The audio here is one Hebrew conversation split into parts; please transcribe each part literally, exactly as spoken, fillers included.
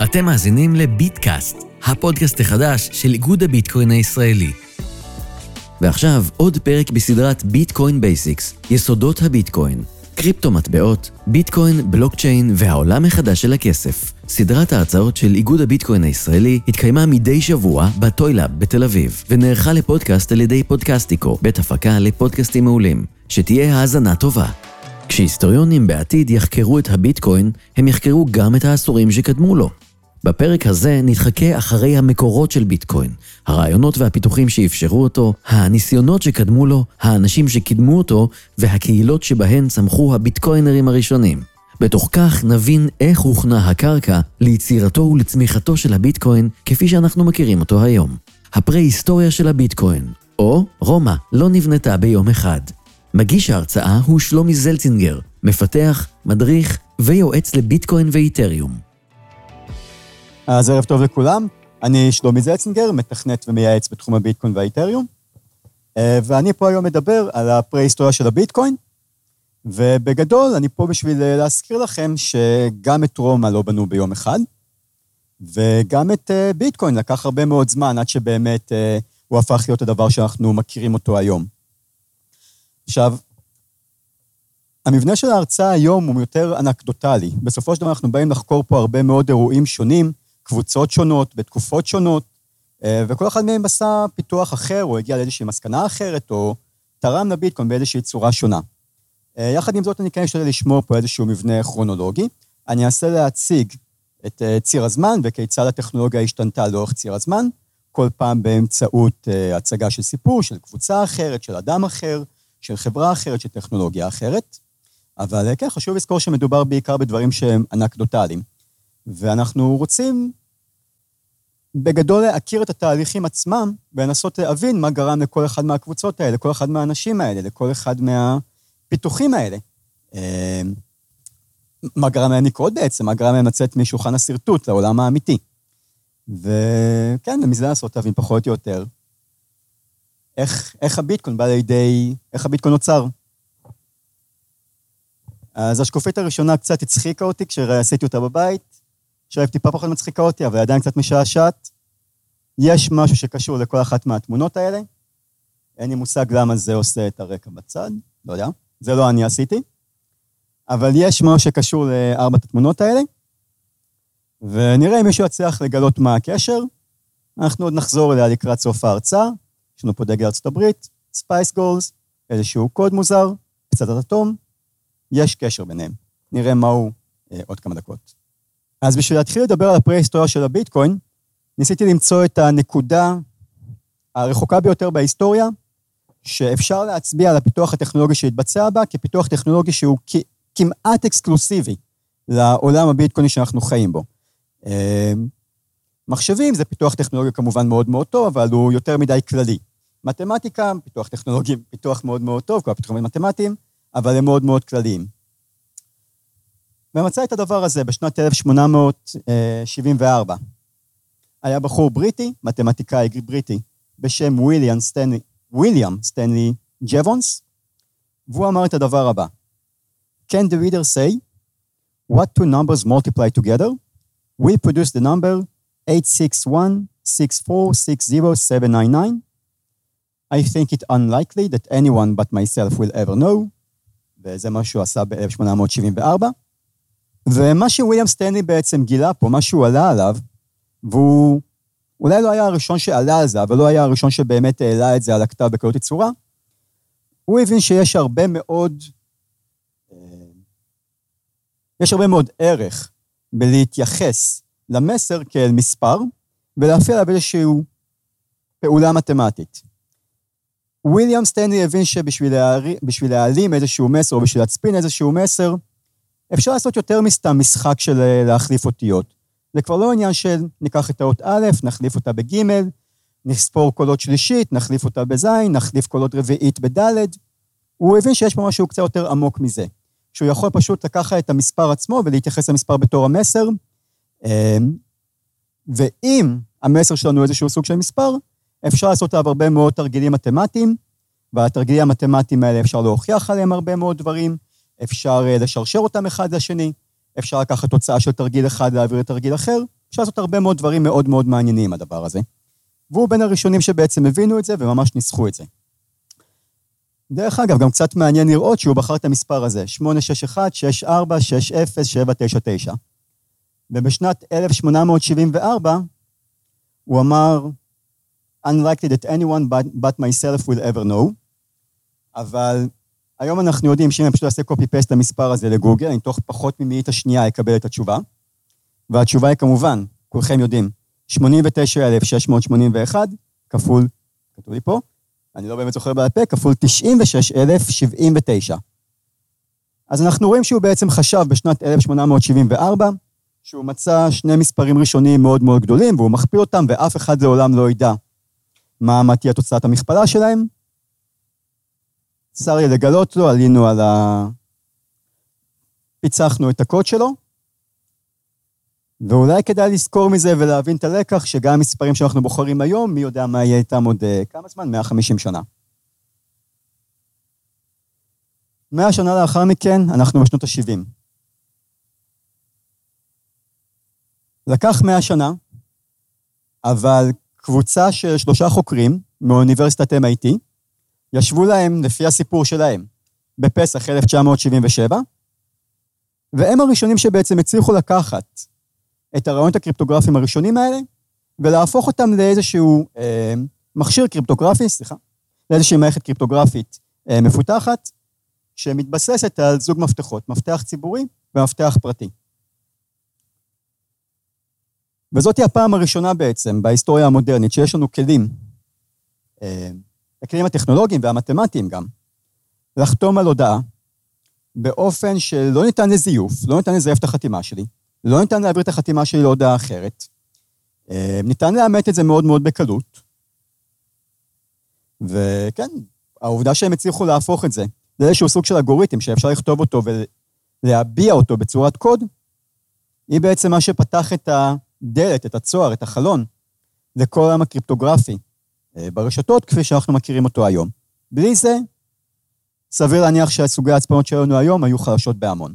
אתם מאזינים לביטקאסט, הפודקאסט החדש של איגוד הביטקוין הישראלי. ועכשיו עוד פרק בסדרת ביטקוין בייסיקס, יסודות הביטקוין, קריפטו מטבעות, ביטקוין, בלוקצ'יין והעולם החדש של הכסף. סדרת ההרצאות של איגוד הביטקוין הישראלי התקיימה מדי שבוע בטוילאב בתל אביב, ונערכה לפודקאסט על ידי פודקאסטיקו, בית הפקה לפודקאסטים מעולים. שתהיה האזנה טובה. כשהיסטוריונים בעתיד יחקרו את הביטקוין, הם יחקרו גם את העשורים שקדמו לו. בפרק הזה נתחכה אחרי המקורות של ביטקוין, הרעיונות והפיתוחים שאפשרו אותו, הניסיונות שקדמו לו, האנשים שקידמו אותו, והקהילות שבהן צמחו הביטקוינרים הראשונים. בתוך כך נבין איך הוכנה הקרקע ליצירתו ולצמיחתו של הביטקוין כפי שאנחנו מכירים אותו היום. הפרה-היסטוריה של הביטקוין, או רומא, לא נבנתה ביום אחד. מגיש ההרצאה הוא שלומי זלצינגר, מפתח, מדריך ויועץ לביטקוין ואיתריום. אז ערב טוב לכולם, אני שלומי זלצינגר, מתכנת ומייעץ בתחום הביטקוין והאיתריום, ואני פה היום מדבר על הפרה-היסטוריה של הביטקוין, ובגדול אני פה בשביל להזכיר לכם שגם את רומא לא בנו ביום אחד, וגם את ביטקוין לקח הרבה מאוד זמן עד שבאמת הוא הפך להיות הדבר שאנחנו מכירים אותו היום. עכשיו, המבנה של ההרצאה היום הוא יותר אנקדוטלי. בסופו של דבר אנחנו באים לחקור פה הרבה מאוד אירועים שונים, קבוצות שונות, בתקופות שונות, וכל אחד מהם עשה פיתוח אחר, או הגיע לאיזושהי מסקנה אחרת, או תרם לביטקוין באיזושהי צורה שונה. יחד עם זאת אני כן אשתדל לשמור פה איזשהו מבנה כרונולוגי. אני אנסה להציג את ציר הזמן, וכיצד הטכנולוגיה השתנתה לאורך ציר הזמן, כל פעם באמצעות הצגה של סיפור, של קבוצה אחרת, של אדם אחר, של חברה אחרת, של טכנולוגיה אחרת. אבל כן, חשוב לזכור שמדובר בעיקר בדברים שהם אנקדוטליים. ואנחנו רוצים בגדול להכיר את התהליכים עצמם, ולנסות להבין מה גרם לכל אחד מהקבוצות האלה, לכל אחד מהאנשים האלה, לכל אחד מהפיתוחים האלה. מה גרם להם לקרות בעצם, מה גרם להם לצאת משולחן הסרטוט לעולם האמיתי. וכן, ומזה לעשות להבין פחות או יותר, איך, איך הביטקוין בא לידי, איך הביטקוין נוצר. אז השקופית הראשונה קצת הצחיקה אותי, כשעשיתי אותה בבית, שראיתי טיפה פחות מצחיקה אותי, אבל עדיין קצת משעשעת. יש משהו שקשור לכל אחת מהתמונות האלה. אין לי מושג למה זה עושה את הרקע בצד, לא יודע, זה לא אני עשיתי. אבל יש משהו שקשור לארבעת התמונות האלה, ונראה אם מישהו יצליח לגלות מה הקשר. אנחנו עוד נחזור אליה לקראת סוף ההרצאה. יש לנו פה דגל ארצות הברית, ספייס גולס, איזשהו קוד מוזר, פצצת אטום, יש קשר ביניהם. נראה מהו אה, עוד כמה דקות. אז בשביל להתחיל לדבר על הפרה-היסטוריה של הביטקוין, ניסיתי למצוא את הנקודה הרחוקה ביותר בהיסטוריה, שאפשר להצביע על הפיתוח הטכנולוגי שהתבצע בה, כפיתוח טכנולוגי שהוא כ- כמעט אקסקלוסיבי לעולם הביטקויני שאנחנו חיים בו. אה, מחשבים זה פיתוח טכנולוגי כמובן מאוד מאוד טוב, אבל הוא יותר מדי כללי. מתמטיקה, פיתוח טכנולוגי, פיתוח מאוד מאוד טוב, כל הפיתוחים מתמטיים, אבל הם מאוד מאוד כלליים. ומצא את הדבר הזה בשנת אלף שמונה מאות שבעים וארבע. היה בחור בריטי, מתמטיקאי בריטי, בשם וויליאם סטנלי, וויליאם סטנלי ג'וונס, והוא אמר את הדבר הבא. Can the reader say, what two numbers multiply together? We produce the number eight six one six four six zero seven nine nine. I think it unlikely that anyone but myself will ever know. וזה מה שהוא עשה ב-אלף שמונה מאות שבעים וארבע. ומה שוויליאם סטנלי בעצם גילה פה, מה שהוא עלה עליו, והוא אולי לא היה הראשון שעלה על זה, אבל לא היה הראשון שבאמת העלה את זה על הכתב בקלות יצורה, הוא הבין שיש הרבה מאוד, יש הרבה מאוד ערך בלהתייחס למסר כאל מספר, ולהפעיל עליו איזושהי פעולה מתמטית. וויליאם סטנלי הבין שבשביל להעלים איזשהו מסר, או בשביל להצפין איזשהו מסר, אפשר לעשות יותר מסתם משחק של להחליף אותיות. זה כבר לא עניין של ניקח את האות א', נחליף אותה בג', נספור קולות שלישית, נחליף אותה בז', נחליף קולות רביעית בד'. הוא הבין שיש פה משהו קצת יותר עמוק מזה. שהוא יכול פשוט לקחת את המספר עצמו ולהתייחס למספר בתור המסר, ואם המסר שלנו איזשהו סוג של מספר, אפשר לעשות עליו הרבה מאוד תרגילים מתמטיים, והתרגילים המתמטיים האלה אפשר להוכיח עליהם הרבה מאוד דברים, אפשר לשרשר אותם אחד לשני, אפשר לקחת תוצאה של תרגיל אחד להעביר לתרגיל אחר, אפשר לעשות הרבה מאוד דברים מאוד מאוד מעניינים, הדבר הזה. והוא בין הראשונים שבעצם הבינו את זה, וממש ניסחו את זה. דרך אגב, גם קצת מעניין לראות שהוא בחר את המספר הזה, שמונה שש אחת שש ארבע שש אפס שבע תשע תשע. ובשנת אלף שמונה מאות שבעים וארבע, הוא אמר, unlikely that anyone but, but myself will ever know, אבל היום אנחנו יודעים שאם אני פשוט אעשה copy-paste למספר הזה לגוגל, אני תוך פחות ממאית השנייה אקבל את התשובה, והתשובה היא כמובן, כולכם יודעים, שמונים ותשעה אלף שש מאות שמונים ואחת, כפול, כתוב לי פה, אני לא באמת זוכר בעל פה, כפול תשעים ושש אלף שבעים ותשע. אז אנחנו רואים שהוא בעצם חשב בשנת אלף שמונה מאות שבעים וארבע, שהוא מצא שני מספרים ראשונים מאוד מאוד גדולים, והוא מכפיל אותם, ואף אחד לעולם לא ידע מה, מה תהיה תוצאת המכפלה שלהם. צר לי לגלות לו, עלינו על ה... פיצחנו את הקוד שלו, ואולי כדאי לזכור מזה ולהבין את הלקח, שגם המספרים שאנחנו בוחרים היום, מי יודע מה יהיה איתם עוד כמה זמן? מאה וחמישים שנה. מאה שנה לאחר מכן, אנחנו בשנות ה-שבעים. לקח מאה שנה, אבל קבוצה של שלושה חוקרים מאוניברסיטת אם איי טי, ישבו להם, לפי הסיפור שלהם, בפסח אלף תשע מאות שבעים ושבע, והם הראשונים שבעצם הצליחו לקחת את הרעיונות הקריפטוגרפיים הראשונים האלה, ולהפוך אותם לאיזשהו אה, מכשיר קריפטוגרפי, סליחה, לאיזושהי מערכת קריפטוגרפית אה, מפותחת, שמתבססת על זוג מפתחות, מפתח ציבורי ומפתח פרטי. וזאת היא הפעם הראשונה בעצם, בהיסטוריה המודרנית, שיש לנו כלים, אה, הכלים הטכנולוגיים והמתמטיים גם, לחתום על הודעה, באופן שלא ניתן לזיוף, לא ניתן לזייף את החתימה שלי, לא ניתן להעביר את החתימה שלי להודעה אחרת, ניתן לאמת את זה מאוד מאוד בקלות, וכן, העובדה שהם הצליחו להפוך את זה, זה איזשהו סוג של אלגוריתם שאפשר לכתוב אותו ולהביע אותו בצורת קוד, היא בעצם מה שפתח את הדלת, את הצוהר, את החלון, לכל העולם הקריפטוגרפי, ברשתות כפי שאנחנו מכירים אותו היום. בלי זה, סביר להניח שהסוגי ההצפנות שלנו היום היו חלשות בהמון.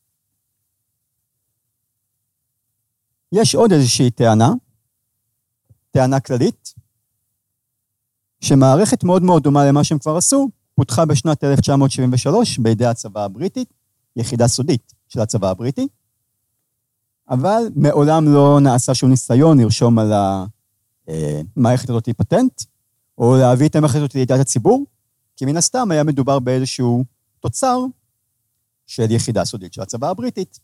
יש עוד איזושהי טענה, טענה כללית, שמערכת מאוד מאוד דומה למה שהם כבר עשו, פותחה בשנת אלף תשע מאות שבעים ושלוש בידי הצבא הבריטית, יחידה סודית של הצבא הבריטי, אבל מעולם לא נעשה שום ניסיון לרשום על המערכת הזאת פטנט, או להביא את המערכת הזאת לידיעת הציבור, כי מן הסתם היה מדובר באיזשהו תוצר של יחידה סודית של הצבא הבריטית.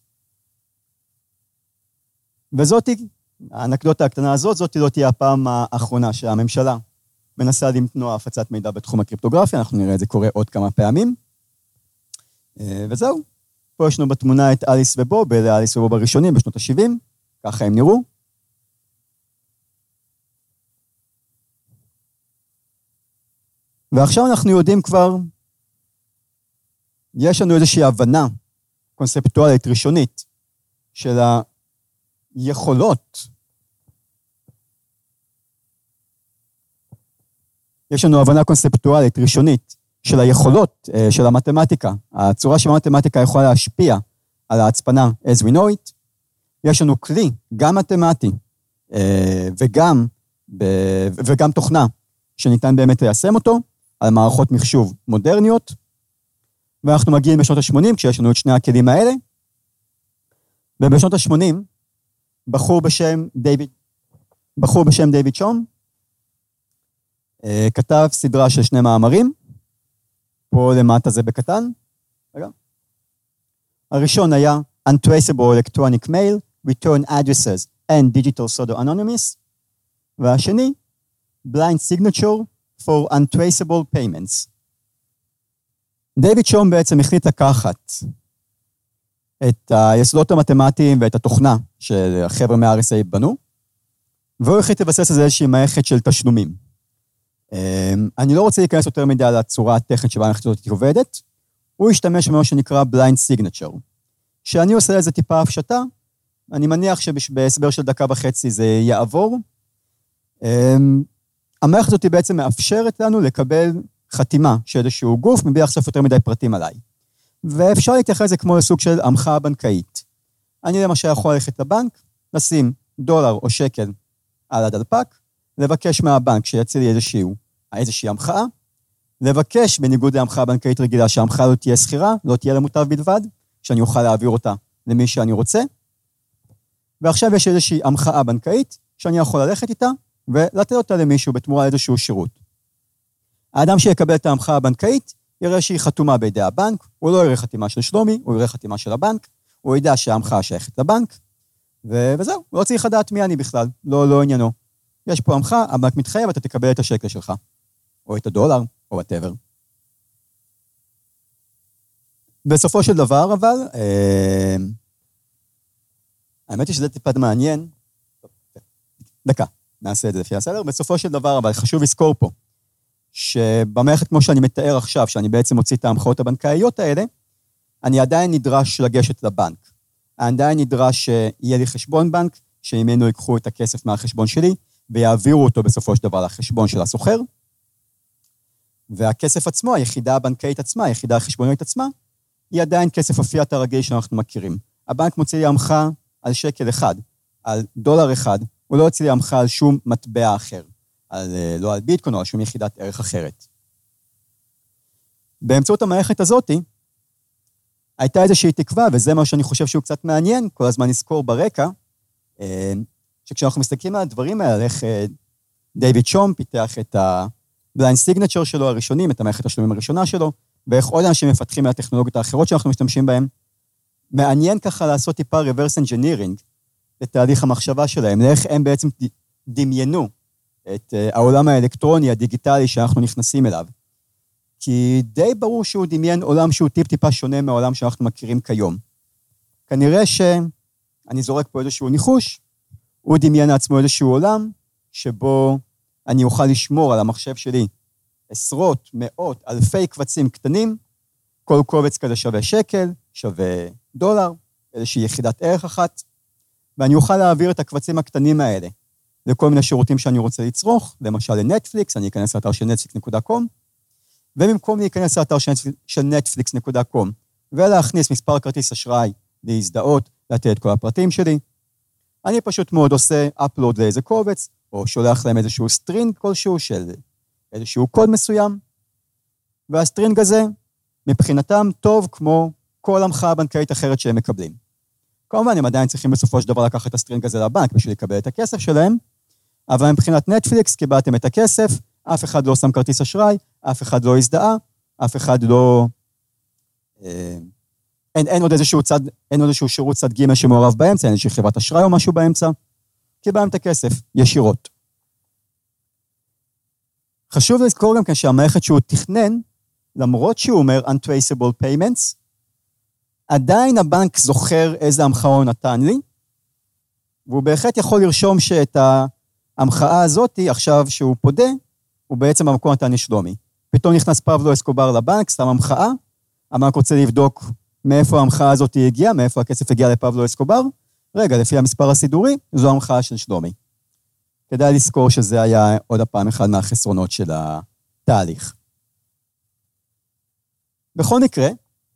וזאת, האנקדוטה הקטנה הזאת, זאת לא תהיה הפעם האחרונה שהממשלה מנסה למנוע הפצת מידע בתחום הקריפטוגרפיה, אנחנו נראה את זה קורה עוד כמה פעמים. וזהו, פה ישנו בתמונה את אליס ובוב, אלה אליס ובוב הראשונים בשנות ה-שבעים, ככה הם נראו. ועכשיו אנחנו יודעים כבר, יש לנו איזושהי הבנה קונספטואלית ראשונית של היכולות, יש לנו הבנה קונספטואלית ראשונית של היכולות של המתמטיקה, הצורה שהמתמטיקה יכולה להשפיע על ההצפנה as we know it, יש לנו כלי גם מתמטי וגם, וגם תוכנה שניתן באמת ליישם אותו, על מערכות מחשוב מודרניות, ואנחנו מגיעים בשנות ה-שמונים, כשיש לנו את שני הכלים האלה, ובשנות ה-שמונים, בחור בשם דיוויד, בחור בשם דיוויד שום, כתב סדרה של שני מאמרים, פה למטה זה בקטן, רגע. הראשון היה Untraceable Electronic Mail, Return Addresses and Digital Pseudo Anonymous, והשני, Blind Signature, for untraceable payments. דיוויד שום בעצם החליט לקחת את היסודות המתמטיים ואת התוכנה של החבר'ה מה-אר אס איי בנו, והוא החליט לבסס על זה איזושהי מערכת של תשלומים. אני לא רוצה להיכנס יותר מדי על הצורה הטכנית שבה המערכת הזאת עובדת, הוא השתמש במה שנקרא blind signature. כשאני עושה לזה טיפה הפשטה, אני מניח שבהסבר של דקה וחצי זה יעבור, המערכת הזאת בעצם מאפשרת לנו לקבל חתימה של איזשהו גוף, מבלי לחשוף יותר מדי פרטים עליי. ואפשר להתייחס לזה כמו לסוג של עמך הבנקאית. אני למשל יכול ללכת לבנק, לשים דולר או שקל על הדלפק, לבקש מהבנק שיציע לי איזשהו, איזושהי המחאה, לבקש בניגוד להמחאה בנקאית רגילה, שההמחאה לא תהיה סחירה, לא תהיה למוטב בלבד, שאני אוכל להעביר אותה למי שאני רוצה, ועכשיו יש איזושהי המחאה בנקאית, שאני יכול ללכת איתה, ולתת אותה למישהו בתמורה איזשהו שירות. האדם שיקבל את ההמחאה הבנקאית, יראה שהיא חתומה בידי הבנק, הוא לא יראה חתימה של שלומי, הוא יראה חתימה של הבנק, הוא ידע שההמחאה שייכת לבנק, ו- וזהו, הוא לא צריך לדעת מי אני בכלל, לא, לא עניינו. יש פה המחאה, הבנק מתחייב, אתה תקבל את השקל שלך, או את הדולר, או whatever. בסופו של דבר, אבל, אה, האמת היא שזה טיפת מעניין, דקה, נעשה את זה לפי הסדר, בסופו של דבר, אבל חשוב לזכור פה, שבמערכת כמו שאני מתאר עכשיו, שאני בעצם מוציא את ההמחאות הבנקאיות האלה, אני עדיין נדרש לגשת לבנק. עדיין נדרש שיהיה לי חשבון בנק, שממנו ייקחו את הכסף מהחשבון שלי, ויעבירו אותו בסופו של דבר לחשבון של הסוחר, והכסף עצמו, היחידה הבנקאית עצמה, היחידה החשבונית עצמה, היא עדיין כסף הפיאט הרגיל שאנחנו מכירים. הבנק מוציא לי המחאה על שקל אחד, על דולר אחד, הוא לא יוציא לי המחאה על שום מטבע אחר, על, לא על ביטקוין או על שום יחידת ערך אחרת. באמצעות המערכת הזאת, הייתה איזושהי תקווה, וזה מה שאני חושב שהוא קצת מעניין, כל הזמן נזכור ברקע, שכשאנחנו מסתכלים על הדברים האלה, איך דיוויד שום פיתח את הבליינד סיגנצ'ר שלו הראשונים, את המערכת השלומים הראשונה שלו, ואיך עוד אנשים מפתחים מהטכנולוגיות האחרות שאנחנו משתמשים בהן, מעניין ככה לעשות טיפה reverse engineering, לתהליך המחשבה שלהם, לאיך הם בעצם דמיינו את העולם האלקטרוני, הדיגיטלי שאנחנו נכנסים אליו. כי די ברור שהוא דמיין עולם שהוא טיפ-טיפה שונה מהעולם שאנחנו מכירים כיום. כנראה שאני זורק פה איזשהו ניחוש, הוא דמיין לעצמו איזשהו עולם, שבו אני אוכל לשמור על המחשב שלי עשרות, מאות, אלפי קבצים קטנים, כל קובץ כזה שווה שקל, שווה דולר, איזושהי יחידת ערך אחת, ואני אוכל להעביר את הקבצים הקטנים האלה לכל מיני שירותים שאני רוצה לצרוך, למשל לנטפליקס, אני אכנס לאתר של נטפליקס נקודה קום, ובמקום להיכנס לאתר של נטפליקס נקודה קום, ולהכניס מספר כרטיס אשראי, להזדהות, לתת את כל הפרטים שלי, אני פשוט מאוד עושה upload לאיזה קובץ, או שולח להם איזשהו סטרינג כלשהו של איזשהו קוד מסוים, והסטרינג הזה, מבחינתם טוב כמו כל המחאה בנקאית אחרת שהם מקבלים. כמובן, הם עדיין צריכים בסופו של דבר לקחת את הסטרינג הזה לבנק בשביל לקבל את הכסף שלהם, אבל מבחינת נטפליקס קיבלתם את הכסף, אף אחד לא שם כרטיס אשראי, אף אחד לא הזדהה, אף אחד לא... אה, אין, אין עוד איזשהו צד, אין עוד איזשהו שירות צד ג' שמעורב באמצע, אין איזושהי חברת אשראי או משהו באמצע, קיבלתם את הכסף, ישירות. חשוב לזכור גם כן שהמערכת שהוא תכנן, למרות שהוא אומר untraceable payments, עדיין הבנק זוכר איזה המחאה הוא נתן לי, והוא בהחלט יכול לרשום שאת ההמחאה הזאת, עכשיו שהוא פודה, הוא בעצם במקום נתן לשלומי. פתאום נכנס פבלו אסקובר לבנק, שם המחאה, הבנק רוצה לבדוק מאיפה ההמחאה הזאת הגיעה, מאיפה הכסף הגיע לפבלו אסקובר, רגע, לפי המספר הסידורי, זו המחאה של שלומי. כדאי לזכור שזה היה עוד הפעם אחד מהחסרונות של התהליך. בכל מקרה,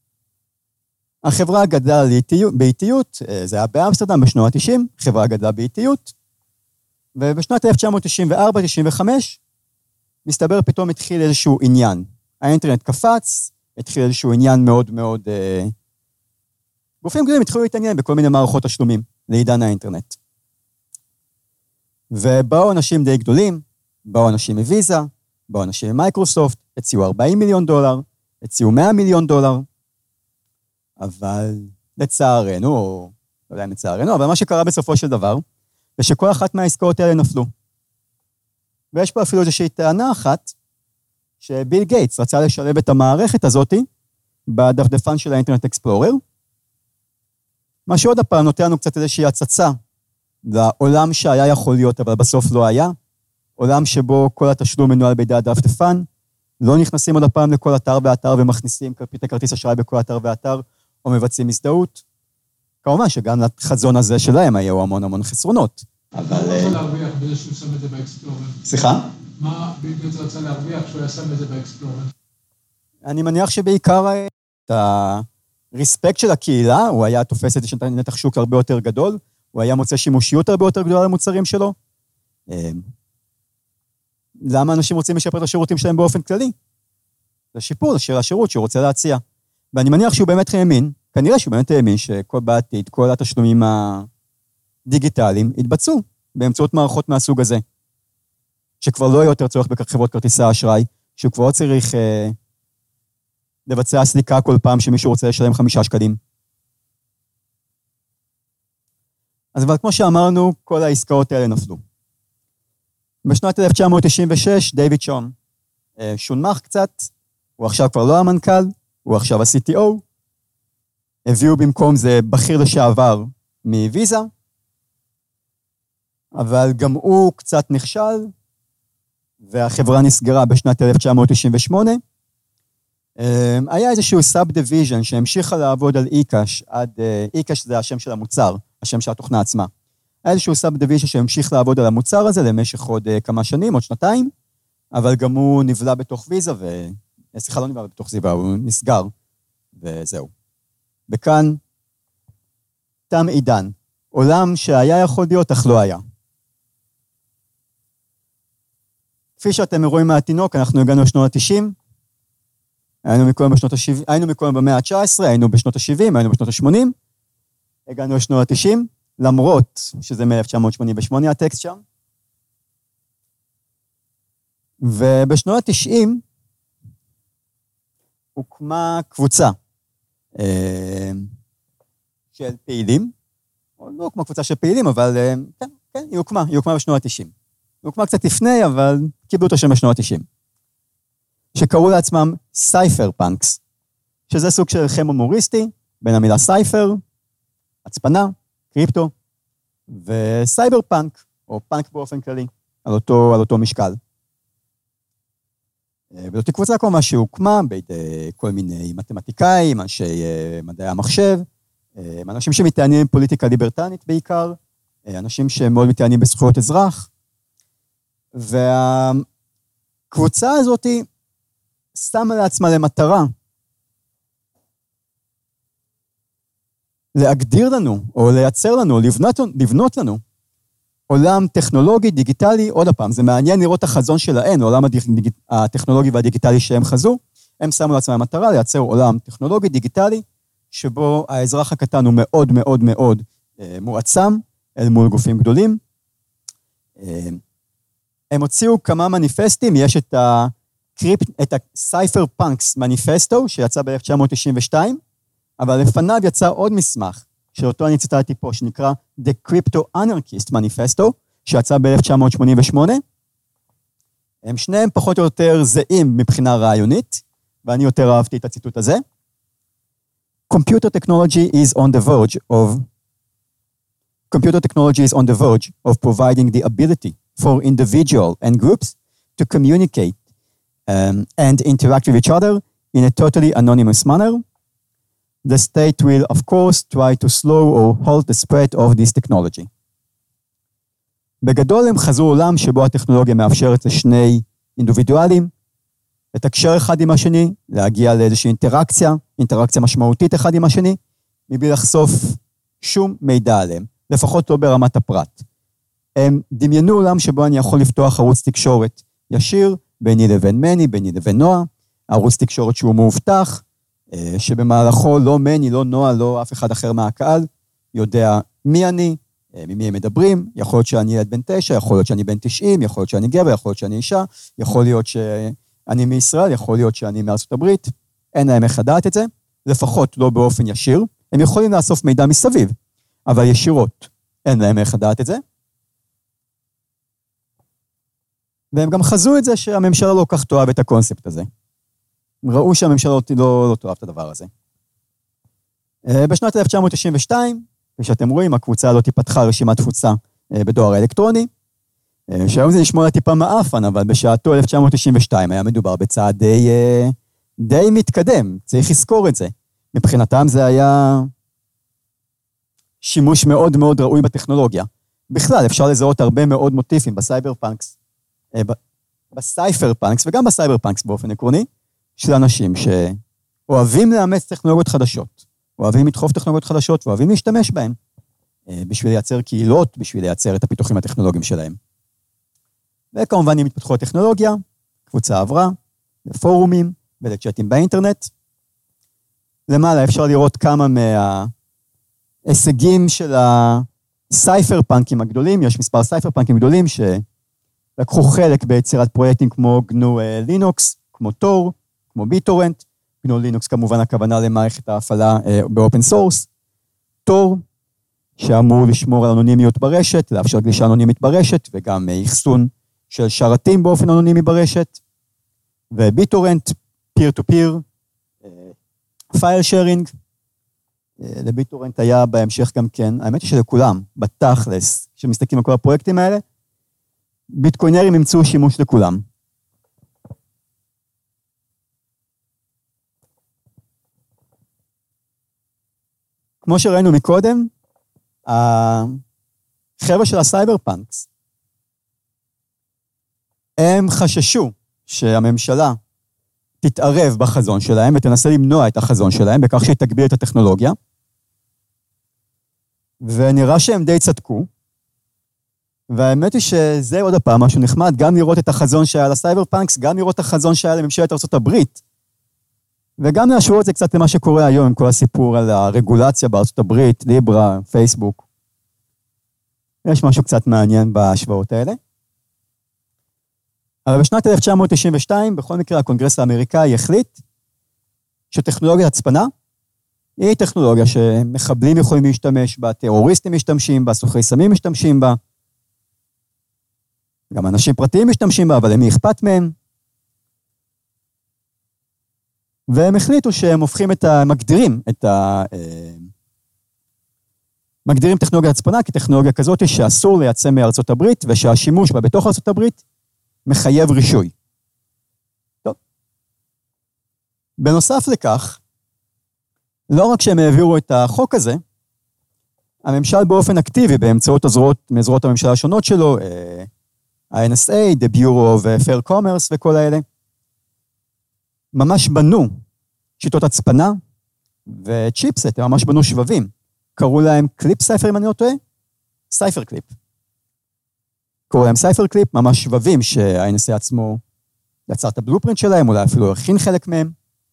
החברה גדלה באיטיות, זה היה באמסטרדם בשנות ה-תשעים, חברה גדלה באיטיות, ובשנת אלף תשע מאות תשעים וארבע תשעים וחמש, מסתבר פתאום התחיל איזשהו עניין. האינטרנט קפץ, התחיל איזשהו עניין מאוד מאוד... אה... גופים גדולים התחילו להתעניין בכל מיני מערכות תשלומים לעידן האינטרנט. ובאו אנשים די גדולים, באו אנשים מוויזה, באו אנשים ממייקרוסופט, הציעו ארבעים מיליון דולר, הציעו מאה מיליון דולר, אבל לצערנו, או לא יודע אם לצערנו, אבל מה שקרה בסופו של דבר, זה שכל אחת מהעסקאות האלה נפלו. ויש פה אפילו איזושהי טענה אחת, שביל גייטס רצה לשלב את המערכת הזאת בדפדפן של האינטרנט אקספלורר, מה שעוד הפעם נותן לנו קצת איזושהי הצצה לעולם שהיה יכול להיות, אבל בסוף לא היה, עולם שבו כל התשלום מנוהל בידי הדפדפן, לא נכנסים עוד הפעם לכל אתר ואתר ומכניסים פרטי כרטיס אשראי בכל אתר ואתר, או מבצעים הזדהות. כמובן שגם לחזון הזה שלהם היו המון המון חסרונות. אבל... מה הוא רצה להרוויח בזה שהוא שם את זה באקספלורר? סליחה? מה בעצם רצה להרוויח שהוא היה שם את זה באקספלורר? אני מניח שבעיקר את הרספקט של הקהילה, הוא היה תופס את נתח שוק הרבה יותר גדול, הוא היה מוצא שימושיות הרבה יותר גדולה למוצרים שלו. למה אנשים רוצים לשפר את השירותים שלהם באופן כללי? זה שיפור של השירות שהוא רוצה להציע. ואני מניח שהוא באמת האמין, כנראה שהוא באמת האמין שכל בעתיד, כל התשלומים הדיגיטליים יתבצעו באמצעות מערכות מהסוג הזה. שכבר לא יהיה יותר צורך בחברות כרטיסי האשראי, שהוא כבר לא צריך אה, לבצע סליקה כל פעם שמישהו רוצה לשלם חמישה שקלים. אז אבל כמו שאמרנו, כל העסקאות האלה נפלו. בשנת אלף תשע מאות תשעים ושש, דיוויד שון אה, שונמך קצת, הוא עכשיו כבר לא המנכ"ל, הוא עכשיו ה-סי טי או, הביאו במקום זה בכיר לשעבר מוויזה, אבל גם הוא קצת נכשל, והחברה נסגרה בשנת אלף תשע מאות תשעים ושמונה. היה איזשהו סאב-דיוויז'ן שהמשיכה לעבוד על איקש, עד, איקש זה השם של המוצר, השם של התוכנה עצמה. היה איזשהו סאב-דיוויז'ן שהמשיך לעבוד על המוצר הזה למשך עוד כמה שנים, עוד שנתיים, אבל גם הוא נבלע בתוך ויזה, ו... סליחה, לא נבלע בתוך זיווה, הוא נסגר, וזהו. וכאן, תם עידן, עולם שהיה יכול להיות, אך לא היה. כפי שאתם רואים מהתינוק, אנחנו הגענו לשנות ה-תשעים, היינו מקודם בשנות ה-שבעים, היינו מקודם במאה ה-תשע עשרה, היינו בשנות ה-שבעים, היינו בשנות ה-שמונים, הגענו לשנות ה-תשעים, למרות שזה מ-אלף תשע מאות שמונים ושמונה הטקסט שם, ובשנות ה-תשעים הוקמה קבוצה של פעילים, או לא הוקמה קבוצה של פעילים, אבל כן, כן, היא הוקמה, היא הוקמה בשנות ה-תשעים. היא הוקמה קצת לפני, אבל קיבלו אותו שם בשנות ה-תשעים. שקראו לעצמם סייפר פאנקס, שזה סוג של חם הומוריסטי, בין המילה סייפר, הצפנה, קריפטו, וסייבר פאנק, או פאנק באופן כללי, על אותו, על אותו משקל. וזאת קבוצה כלומר שהוקמה בידי כל מיני מתמטיקאים, אנשי מדעי המחשב, אנשים שמתעניינים פוליטיקה ליברטנית בעיקר, אנשים שמאוד מתעניינים בזכויות אזרח, והקבוצה הזאת שמה לעצמה למטרה להגדיר לנו, או לייצר לנו, לבנות, לבנות לנו, עולם טכנולוגי, דיגיטלי, עוד הפעם, זה מעניין לראות החזון שלהם, העולם הטכנולוגי והדיגיטלי שהם חזו, הם שמו לעצמם למטרה לייצר עולם טכנולוגי, דיגיטלי, שבו האזרח הקטן הוא מאוד מאוד מאוד אה, מועצם, אל מול גופים גדולים. אה, הם הוציאו כמה מניפסטים, יש את הקריפ, את הסייפר פאנקס מניפסטו, שיצא ב-אלף תשע מאות תשעים ושתיים, אבל לפניו יצא עוד מסמך, שאותו אני ציטטתי פה, שנקרא The Crypto Anarchist Manifesto, שיצא ב-אלף תשע מאות שמונים ושמונה. הם שניהם פחות או יותר זהים מבחינה רעיונית, ואני יותר אהבתי את הציטוט הזה. Computer technology is on the verge of Computer technology is on the verge of providing the ability for individual and groups to communicate um, and interact with each other in a totally anonymous manner. The state will, of course, try to slow or halt the spread of this technology. בגדול הם חזו עולם שבו הטכנולוגיה מאפשרת לשני אינדיבידואלים, לתקשר אחד עם השני, להגיע לאיזושהי אינטראקציה, אינטראקציה משמעותית אחד עם השני, מבלי לחשוף שום מידע עליהם, לפחות לא ברמת הפרט. הם דמיינו עולם שבו אני יכול לפתוח ערוץ תקשורת ישיר, ביני לבין מני, ביני לבין נועה, ערוץ תקשורת שהוא מאובטח, שבמהלכו לא מני, לא נועה, לא אף אחד אחר מהקהל, יודע מי אני, ממי הם מדברים, יכול להיות שאני ילד בן תשע, יכול להיות שאני בן תשעים, יכול להיות שאני גבר, יכול להיות שאני אישה, יכול להיות שאני מישראל, יכול להיות שאני מארצות הברית, אין להם איך לדעת את זה, לפחות לא באופן ישיר, הם יכולים לאסוף מידע מסביב, אבל ישירות אין להם איך לדעת את זה, והם גם חזו את זה שהממשלה לא כך תאהב את הקונספט הזה. ראו שהממשלה לא, לא, לא תאהב את הדבר הזה. בשנת אלף תשע מאות תשעים ושתיים, כשאתם רואים, הקבוצה הזאת פתחה רשימת תפוצה בדואר האלקטרוני, שהיום זה נשמע טיפה מאפן, אבל בשעתו אלף תשע מאות תשעים ושתיים היה מדובר בצעד די, די מתקדם, צריך לזכור את זה. מבחינתם זה היה שימוש מאוד מאוד ראוי בטכנולוגיה. בכלל, אפשר לזהות הרבה מאוד מוטיפים בסייבר פאנקס, בסייפר פאנקס, וגם בסייבר פאנקס באופן עקרוני, של אנשים שאוהבים לאמץ טכנולוגיות חדשות, אוהבים לדחוף טכנולוגיות חדשות, ואוהבים להשתמש בהן. בשביל לייצר קהילות, בשביל לייצר את הפיתוחים הטכנולוגיים שלהם. וכמובן, אם התפתחו הטכנולוגיה, קבוצה עברה, לפורומים ולצ'אטים באינטרנט. למעלה אפשר לראות כמה מההישגים של הסייפר פאנקים הגדולים, יש מספר סייפר פאנקים גדולים שלקחו חלק ביצירת פרויקטים כמו גנו לינוקס, כמו תור, כמו ביטורנט, גנו לינוקס כמובן הכוונה למערכת ההפעלה באופן סורס, תור, שאמור לשמור על אנונימיות ברשת, לאפשר גלישה אנונימית ברשת, וגם אחסון של שרתים באופן אנונימי ברשת, וביטורנט, פיר טו פיר, פייל שיירינג, לביטורנט היה בהמשך גם כן, האמת היא שלכולם, בתכלס, כשמסתכלים על כל הפרויקטים האלה, ביטקוינרים ימצאו שימוש לכולם. כמו שראינו מקודם, החבר'ה של הסייבר פאנקס, הם חששו שהממשלה תתערב בחזון שלהם, ותנסה למנוע את החזון שלהם, בכך שהיא תגביל את הטכנולוגיה, ונראה שהם די צדקו, והאמת היא שזה עוד הפעם משהו נחמד, גם לראות את החזון שהיה לסייבר פאנקס, גם לראות את החזון שהיה לממשלת ארצות הברית, וגם להשוות את זה קצת למה שקורה היום, עם כל הסיפור על הרגולציה בארצות הברית, ליברה, פייסבוק. יש משהו קצת מעניין בהשוואות האלה. אבל בשנת אלף תשע מאות תשעים ושתיים, בכל מקרה הקונגרס האמריקאי החליט שטכנולוגיית הצפנה היא טכנולוגיה שמחבלים יכולים להשתמש בה, טרוריסטים משתמשים בה, סוחרי סמים משתמשים בה, גם אנשים פרטיים משתמשים בה, אבל למי אכפת מהם? והם החליטו שהם הופכים את ה... מגדירים את ה... מגדירים טכנולוגיית הצפנה כטכנולוגיה כזאת שאסור לייצא מארצות הברית, ושהשימוש בה בתוך ארצות הברית מחייב רישוי. טוב. בנוסף לכך, לא רק שהם העבירו את החוק הזה, הממשל באופן אקטיבי, באמצעות הזרועות, מזרועות הממשלה השונות שלו, ה-אן אס איי, The Bureau of Fair Commerce וכל האלה, ממש בנו שיטות הצפנה וצ'יפסט, הם ממש בנו שבבים. קראו להם קליפ סייפר, אם אני לא טועה? סייפר קליפ. קראו להם סייפר קליפ, ממש שבבים שה-אן אס איי עצמו יצר את הבלופרינט שלהם, אולי אפילו הכין חלק מהם,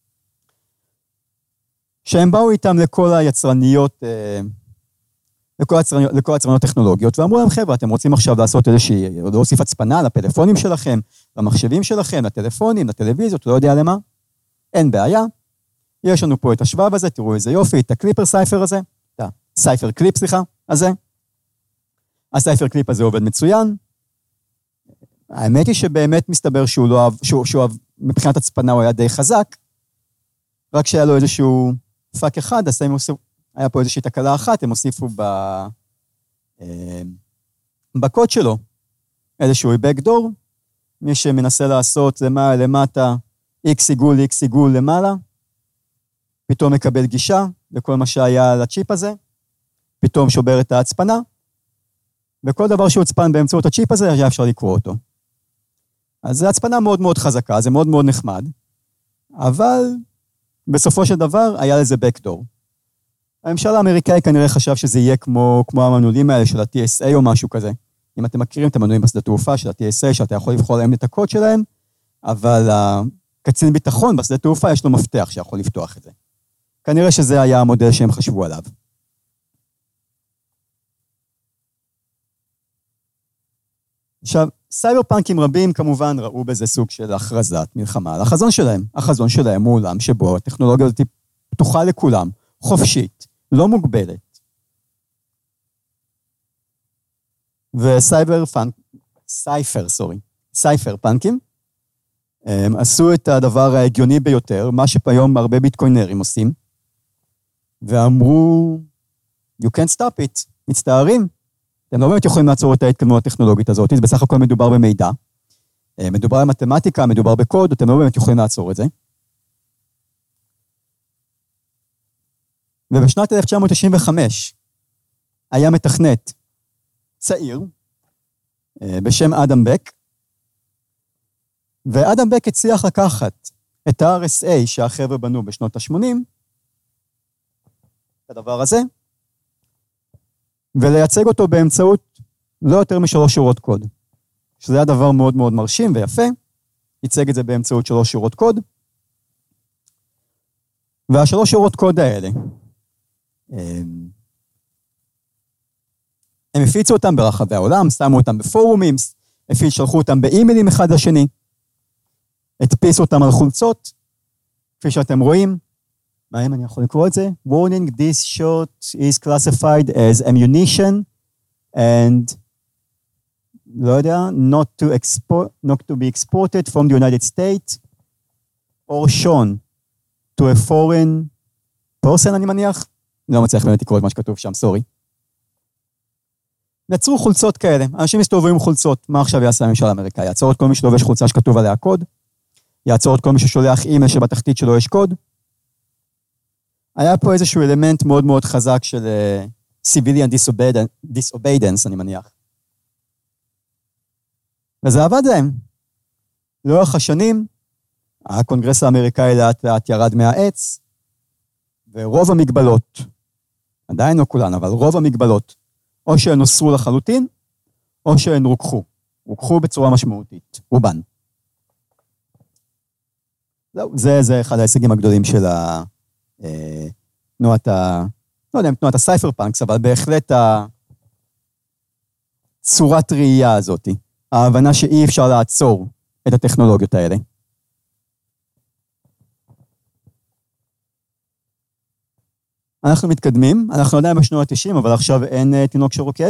שהם באו איתם לכל היצרניות, לכל היצרניות, לכל היצרניות טכנולוגיות, ואמרו להם, חבר'ה, אתם רוצים עכשיו לעשות איזושהי, להוסיף הצפנה לפלאפונים שלכם, למחשבים שלכם, לטלפונים, לטלוויזיות, לא יודע למה, אין בעיה. יש לנו פה את השבב הזה, תראו איזה יופי, את הקליפר סייפר הזה, את הסייפר קליפ, סליחה, הזה. הסייפר קליפ הזה עובד מצוין. האמת היא שבאמת מסתבר שהוא לא אהב, שהוא, שהוא מבחינת הצפנה הוא היה די חזק, רק שהיה לו איזשהו פאק אחד, אז היה פה איזושהי תקלה אחת, הם הוסיפו ב... בקוד שלו איזשהו backdoor, מי שמנסה לעשות למעלה, למטה, X עיגול, X עיגול למעלה, פתאום מקבל גישה לכל מה שהיה על הצ'יפ הזה, פתאום שובר את ההצפנה, וכל דבר שהוצפן באמצעות הצ'יפ הזה, היה אפשר לקרוא אותו. אז זו הצפנה מאוד מאוד חזקה, זה מאוד מאוד נחמד, אבל בסופו של דבר היה לזה backdoor. הממשל האמריקאי כנראה חשב שזה יהיה כמו, כמו המנעולים האלה של ה-טי אס איי או משהו כזה. אם אתם מכירים את המנעולים בשדה תעופה של ה-טי אס איי, שאתה יכול לבחור להם את הקוד שלהם, אבל הקצין ביטחון בשדה תעופה יש לו מפתח שיכול לפתוח את זה. כנראה שזה היה המודל שהם חשבו עליו. עכשיו, סייבר פאנקים רבים כמובן ראו בזה סוג של הכרזת מלחמה על החזון שלהם. החזון שלהם הוא עולם שבו הטכנולוגיה הזאת פתוחה לכולם, חופשית, לא מוגבלת. וסייבר פאנק, סייפר, סורי, סייפר פאנקים, הם עשו את הדבר ההגיוני ביותר, מה שפעם הרבה ביטקוינרים עושים, ואמרו, you can't stop it, מצטערים, אתם לא באמת יכולים לעצור את ההתקדמות הטכנולוגית הזאת, בסך הכל מדובר במידע, מדובר במתמטיקה, מדובר בקוד, אתם לא באמת יכולים לעצור את זה. ובשנת אלף תשע מאות תשעים וחמש היה מתכנת צעיר בשם אדם בק, ואדם בק הצליח לקחת את ה-אר אס איי שהחבר'ה בנו בשנות ה-שמונים, את הדבר הזה, ולייצג אותו באמצעות לא יותר משלוש שורות קוד. שזה היה דבר מאוד מאוד מרשים ויפה, ייצג את זה באמצעות שלוש שורות קוד, והשלוש שורות קוד האלה, הם הפיצו אותם ברחבי העולם, שמו אותם בפורומים, שלחו אותם באימיילים אחד לשני, הדפיסו אותם על חולצות, כפי שאתם רואים, מה אם אני יכול לקרוא את זה? Warning, this shot is classified as ammunition, and לא יודע, not to export, not to be exported from the United States, or shown to a foreign person, אני מניח. לא מצליח באמת לקרוא את מה שכתוב שם, סורי. יצרו חולצות כאלה, אנשים מסתובבים עם חולצות, מה עכשיו יעשה הממשל האמריקאי? יעצור את כל מי שלובש חולצה שכתוב עליה קוד, יעצור את כל מי ששולח אימייל שבתחתית שלו יש קוד. היה פה איזשהו אלמנט מאוד מאוד חזק של uh, civilian disobedience, אני מניח. וזה עבד להם. לאורך השנים, הקונגרס האמריקאי לאט לאט ירד מהעץ, ורוב המגבלות, עדיין לא כולן, אבל רוב המגבלות, או שהן נוסרו לחלוטין, או שהן רוקחו. רוקחו בצורה משמעותית, רובן. זהו, זה, זה אחד ההישגים הגדולים של תנועת ה... לא יודע אם תנועת הסייפר פאנקס, אבל בהחלט הצורת ראייה הזאת, ההבנה שאי אפשר לעצור את הטכנולוגיות האלה. אנחנו מתקדמים, אנחנו עדיין בשנות ה-תשעים, אבל עכשיו אין uh, תינוק שרוקד.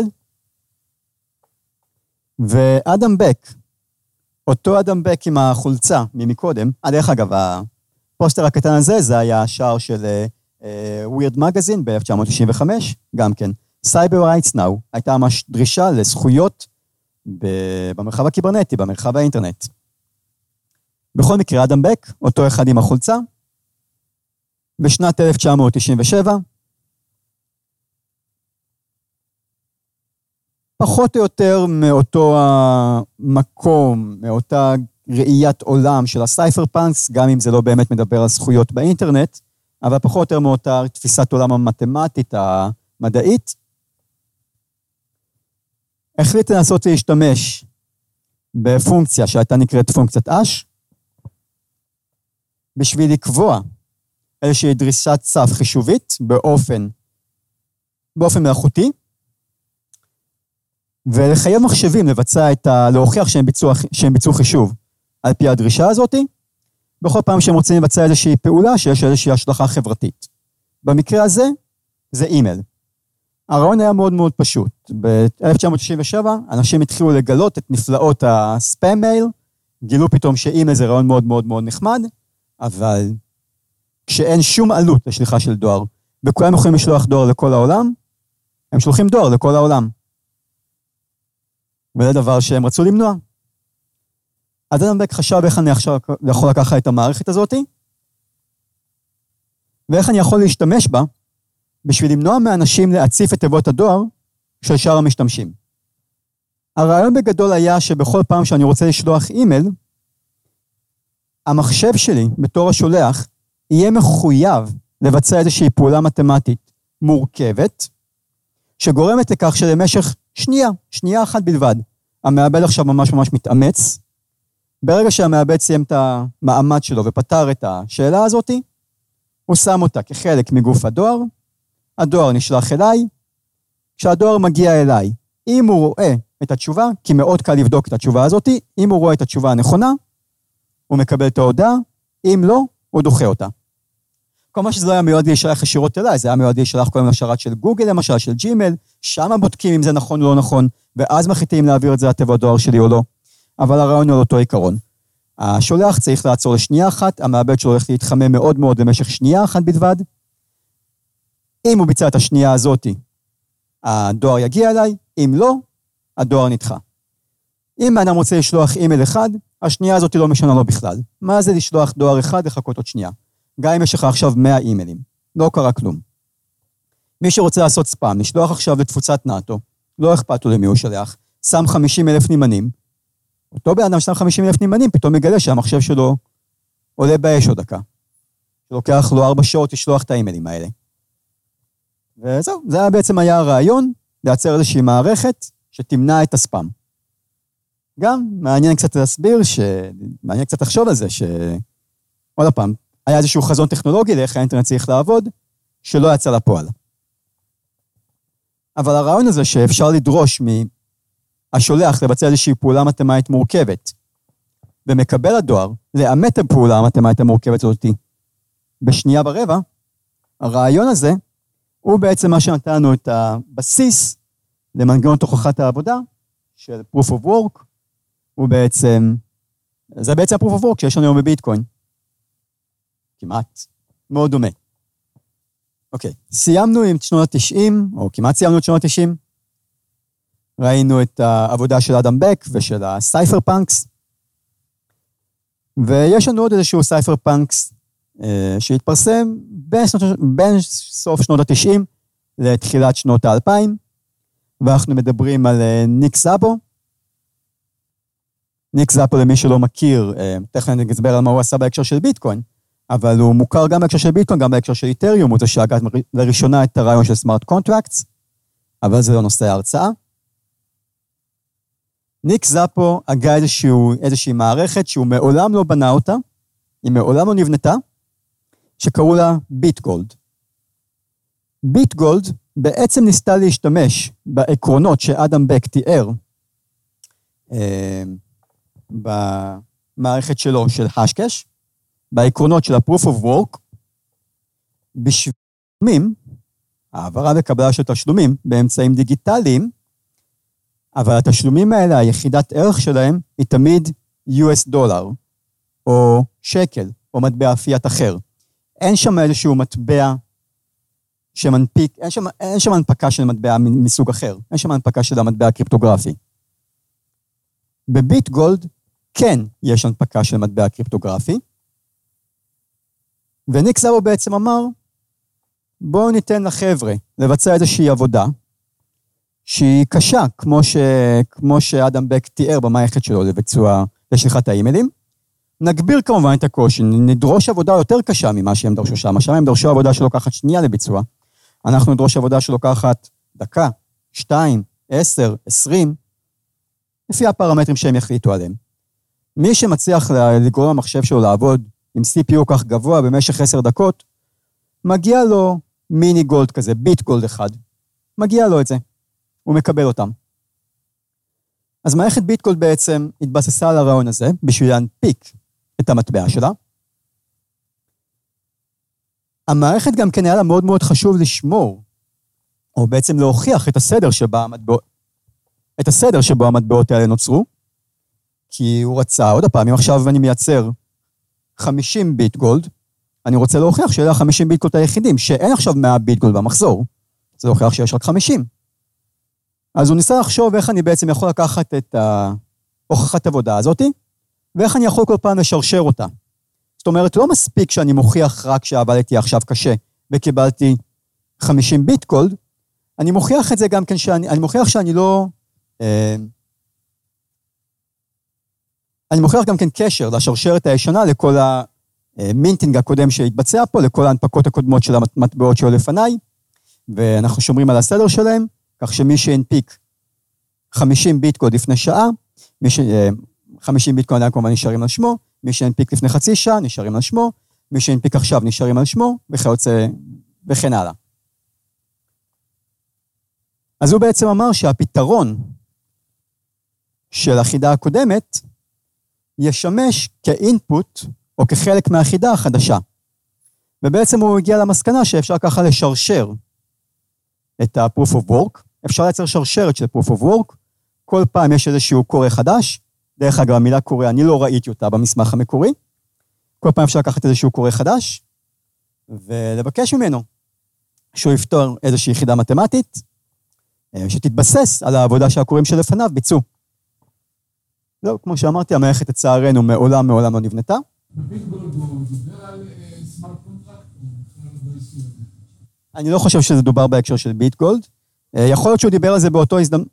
ואדם בק, אותו אדם בק עם החולצה ממקודם, דרך אגב, הפוסטר הקטן הזה, זה היה השער של uh, Weird Magazine ב-אלף תשע מאות תשעים וחמש, גם כן. Cyber Rights Now, הייתה ממש דרישה לזכויות במרחב הקיברנטי, במרחב האינטרנט. בכל מקרה, אדם בק, אותו אחד עם החולצה, בשנת אלף תשע מאות תשעים ושבע, פחות או יותר מאותו המקום, מאותה ראיית עולם של הסייפר פאנקס, גם אם זה לא באמת מדבר על זכויות באינטרנט, אבל פחות או יותר מאותה תפיסת עולם המתמטית המדעית, החליט לנסות להשתמש בפונקציה שהייתה נקראת פונקציית אש, בשביל לקבוע איזושהי דרישת סף חישובית באופן, באופן מלאכותי, ולחייב מחשבים לבצע את ה... להוכיח שהם ביצעו, שהם ביצעו חישוב על פי הדרישה הזאת, בכל פעם שהם רוצים לבצע איזושהי פעולה שיש איזושהי השלכה חברתית. במקרה הזה, זה אימייל. הרעיון היה מאוד מאוד פשוט. ב-אלף תשע מאות תשעים ושבע, אנשים התחילו לגלות את נפלאות הספאם מייל, גילו פתאום שאימייל זה רעיון מאוד מאוד מאוד נחמד, אבל כשאין שום עלות לשליחה של דואר, וכולם יכולים לשלוח דואר לכל העולם, הם שולחים דואר לכל העולם. וזה דבר שהם רצו למנוע. אז אדם בק חשב איך אני עכשיו יכול לקחת את המערכת הזאת, ואיך אני יכול להשתמש בה, בשביל למנוע מאנשים להציף את תיבות הדואר של שאר המשתמשים. הרעיון בגדול היה שבכל פעם שאני רוצה לשלוח אימייל, המחשב שלי, בתור השולח, יהיה מחויב לבצע איזושהי פעולה מתמטית מורכבת, שגורמת לכך שלמשך שנייה, שנייה אחת בלבד, המעבד עכשיו ממש ממש מתאמץ, ברגע שהמעבד סיים את המעמד שלו ופתר את השאלה הזאת, הוא שם אותה כחלק מגוף הדואר, הדואר נשלח אליי, כשהדואר מגיע אליי, אם הוא רואה את התשובה, כי מאוד קל לבדוק את התשובה הזאת, אם הוא רואה את התשובה הנכונה, הוא מקבל את ההודעה, אם לא, הוא דוחה אותה. כלומר שזה לא היה מיועד להישלח ישירות אליי, זה היה מיועד להישלח כל מיני לשרת של גוגל, למשל של ג'ימייל, שם בודקים אם זה נכון או לא נכון, ואז מחליטים להעביר את זה לתיבת הדואר שלי או לא. אבל הרעיון הוא אותו עיקרון. השולח צריך לעצור לשנייה אחת, המעבד שלו הולך להתחמם מאוד מאוד במשך שנייה אחת בלבד. אם הוא ביצע את השנייה הזאת, הדואר יגיע אליי, אם לא, הדואר נדחה. אם אדם רוצה לשלוח אימייל אחד, השנייה הזאת לא משנה לו בכלל. מה זה לשלוח דואר אחד לחכות עוד שנייה? גם אם יש לך עכשיו מאה אימיילים, לא קרה כלום. מי שרוצה לעשות ספאם, לשלוח עכשיו לתפוצת נאטו, לא אכפת לו למי הוא שלח, שם חמישים אלף נימנים, אותו באדם שם חמישים אלף נימנים, פתאום מגלה שהמחשב שלו עולה באש עוד דקה. שלוקח לו ארבע שעות לשלוח את האימיילים האלה. וזהו, זה בעצם היה הרעיון, לייצר איזושהי מערכת שתמנע את הספאם. גם מעניין קצת להסביר, ש... מעניין קצת לחשוב על זה, ש... עוד הפעם, היה איזשהו חזון טכנולוגי לאיך האינטרנט צריך לעבוד, שלא יצא לפועל. אבל הרעיון הזה שאפשר לדרוש מהשולח לבצע איזושהי פעולה מתמטית מורכבת, ומקבל הדואר לאמת את הפעולה המתמטית המורכבת הזאת בשנייה ברבע, הרעיון הזה הוא בעצם מה שנתן לנו את הבסיס למנגנון תוכחת העבודה של proof of work, הוא בעצם, זה בעצם proof of work שיש לנו היום בביטקוין. כמעט, מאוד דומה. אוקיי, סיימנו עם שנות ה-תשעים, או כמעט סיימנו את שנות ה-תשעים, ראינו את העבודה של אדם בק ושל הסייפר פאנקס, ויש לנו עוד איזשהו סייפר פאנקס אה, שהתפרסם בין, שנות, בין סוף שנות ה-תשעים לתחילת שנות ה-אלפיים, ואנחנו מדברים על אה, ניק זאפו. ניק זאפו, למי שלא מכיר, אה, תכף אני אסבר על מה הוא עשה בהקשר של ביטקוין, אבל הוא מוכר גם בהקשר של ביטקוין, גם בהקשר של איתריום, הוא זה שהגע לראשונה את הרעיון של סמארט קונטרקטס, אבל זה לא נושא ההרצאה. ניק זאפו הגה איזשהו, איזושהי מערכת שהוא מעולם לא בנה אותה, היא מעולם לא נבנתה, שקראו לה ביטגולד. ביטגולד בעצם ניסתה להשתמש בעקרונות שאדם בק תיאר, אה, במערכת שלו של השקש, בעקרונות של ה-proof of work, בשבילים, העברה וקבלה של תשלומים באמצעים דיגיטליים, אבל התשלומים האלה, היחידת ערך שלהם, היא תמיד יו אס דולר, או שקל, או מטבע פיאט אחר. אין שם איזשהו מטבע שמנפיק, אין שם, אין שם הנפקה של מטבע מסוג אחר, אין שם הנפקה של המטבע הקריפטוגרפי. בביטגולד, כן יש הנפקה של מטבע קריפטוגרפי, וניק זאפו בעצם אמר, בואו ניתן לחבר'ה לבצע איזושהי עבודה, שהיא קשה, כמו, ש... כמו שאדם בק תיאר במערכת שלו לביצוע לשליחת האימיילים. נגביר כמובן את הקושי, נדרוש עבודה יותר קשה ממה שהם דרשו שם. עכשיו הם דרשו עבודה שלוקחת שנייה לביצוע. אנחנו נדרוש עבודה שלוקחת דקה, שתיים, עשר, עשרים, לפי הפרמטרים שהם יחליטו עליהם. מי שמצליח לגרום המחשב שלו לעבוד עם סי פי יו כך גבוה במשך עשר דקות, מגיע לו מיני גולד כזה, ביט גולד אחד. מגיע לו את זה. הוא מקבל אותם. אז מערכת ביטגולד בעצם התבססה על הרעיון הזה, בשביל להנפיק את המטבע שלה. המערכת גם כן היה לה מאוד מאוד חשוב לשמור, או בעצם להוכיח את הסדר שבה המטבעות, את הסדר שבו המטבעות האלה נוצרו, כי הוא רצה, עוד הפעם, אם עכשיו אני מייצר חמישים ביטגולד, אני רוצה להוכיח שאלה חמישים ביטגולד היחידים, שאין עכשיו מאה ביטגולד במחזור, זה להוכיח שיש רק חמישים. אז הוא ניסה לחשוב איך אני בעצם יכול לקחת את ההוכחת עבודה הזאת, ואיך אני יכול כל פעם לשרשר אותה. זאת אומרת, לא מספיק שאני מוכיח רק שעבדתי עכשיו קשה, וקיבלתי חמישים ביטגולד, אני מוכיח את זה גם כן שאני, אני מוכיח שאני לא, אה, אני מוכיח גם כן קשר לשרשרת הישנה לכל המינטינג הקודם שהתבצע פה, לכל ההנפקות הקודמות של המטבעות שלו לפניי, ואנחנו שומרים על הסדר שלהם, כך שמי שהנפיק חמישים ביטגולד לפני שעה, מי ש... חמישים ביטגולד עדיין כמובן נשארים על שמו, מי שהנפיק לפני חצי שעה נשארים על שמו, מי שהנפיק עכשיו נשארים על שמו, וכיוצא וכן הלאה. אז הוא בעצם אמר שהפתרון של החידה הקודמת ישמש כאינפוט או כחלק מהחידה החדשה. ובעצם הוא הגיע למסקנה שאפשר ככה לשרשר את ה-proof of work, אפשר לייצר שרשרת של proof of work, כל פעם יש איזשהו קורא חדש, דרך אגב המילה קורא, אני לא ראיתי אותה במסמך המקורי, כל פעם אפשר לקחת איזשהו קורא חדש, ולבקש ממנו שהוא יפתור איזושהי יחידה מתמטית, שתתבסס על העבודה שהקוראים שלפניו ביצעו. לא, כמו שאמרתי, המערכת לצערנו מעולם מעולם לא נבנתה. בביטגולד הוא דיבר על סמארט קונטרקט, או לא עשו את זה? אני לא חושב שזה דובר בהקשר של ביטגולד. יכול להיות שהוא דיבר על זה באותו הזדמנות.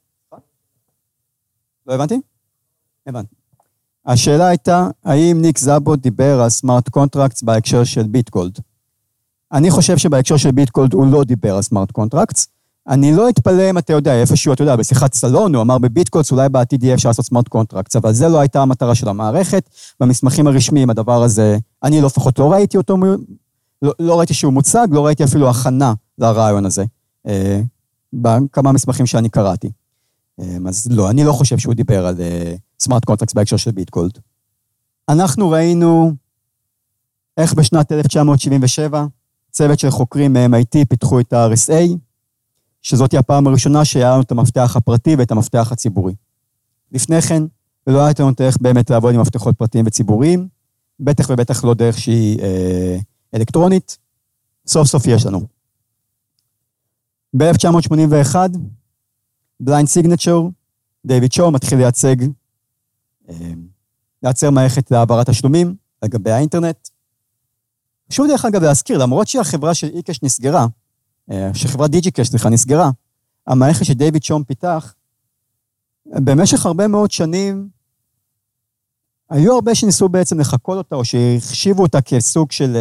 לא הבנתי? הבנתי. השאלה הייתה, האם ניק זאפו דיבר על סמארט קונטרקטס בהקשר של ביטגולד? אני חושב שבהקשר של ביטגולד הוא לא דיבר על סמארט קונטרקטס, אני לא אתפלא אם אתה יודע, איפשהו, אתה יודע, בשיחת סלון, הוא אמר בביטקוינס, אולי בעתיד יהיה אפשר לעשות סמארט קונטרקטס, אבל זה לא הייתה המטרה של המערכת, במסמכים הרשמיים הדבר הזה, אני לא לפחות לא ראיתי אותו, לא, לא ראיתי שהוא מוצג, לא ראיתי אפילו הכנה לרעיון הזה, אה, בכמה מסמכים שאני קראתי. אה, אז לא, אני לא חושב שהוא דיבר על אה, סמארט קונטרקטס בהקשר של ביטגולד. אנחנו ראינו איך בשנת אלף תשע מאות שבעים ושבע, צוות של חוקרים מ-אם איי טי פיתחו את ה-אר אס איי, שזאת היא הפעם הראשונה שהיה לנו את המפתח הפרטי ואת המפתח הציבורי. לפני כן, ולא הייתה לנו איך באמת לעבוד עם מפתחות פרטיים וציבוריים, בטח ובטח לא דרך שהיא אה, אלקטרונית, סוף סוף יש לנו. ב-אלף תשע מאות שמונים ואחת, בליינד סיגנצ'ר, דיוויד שואו מתחיל לייצג, אה, לייצר מערכת להעברת תשלומים לגבי האינטרנט. שוב דרך אגב להזכיר, למרות שהחברה של איקש נסגרה, שחברת דיג'יקש, סליחה, נסגרה, המערכת שדייוויד שואו פיתח, במשך הרבה מאוד שנים, היו הרבה שניסו בעצם לחקות אותה, או שהחשיבו אותה כסוג של,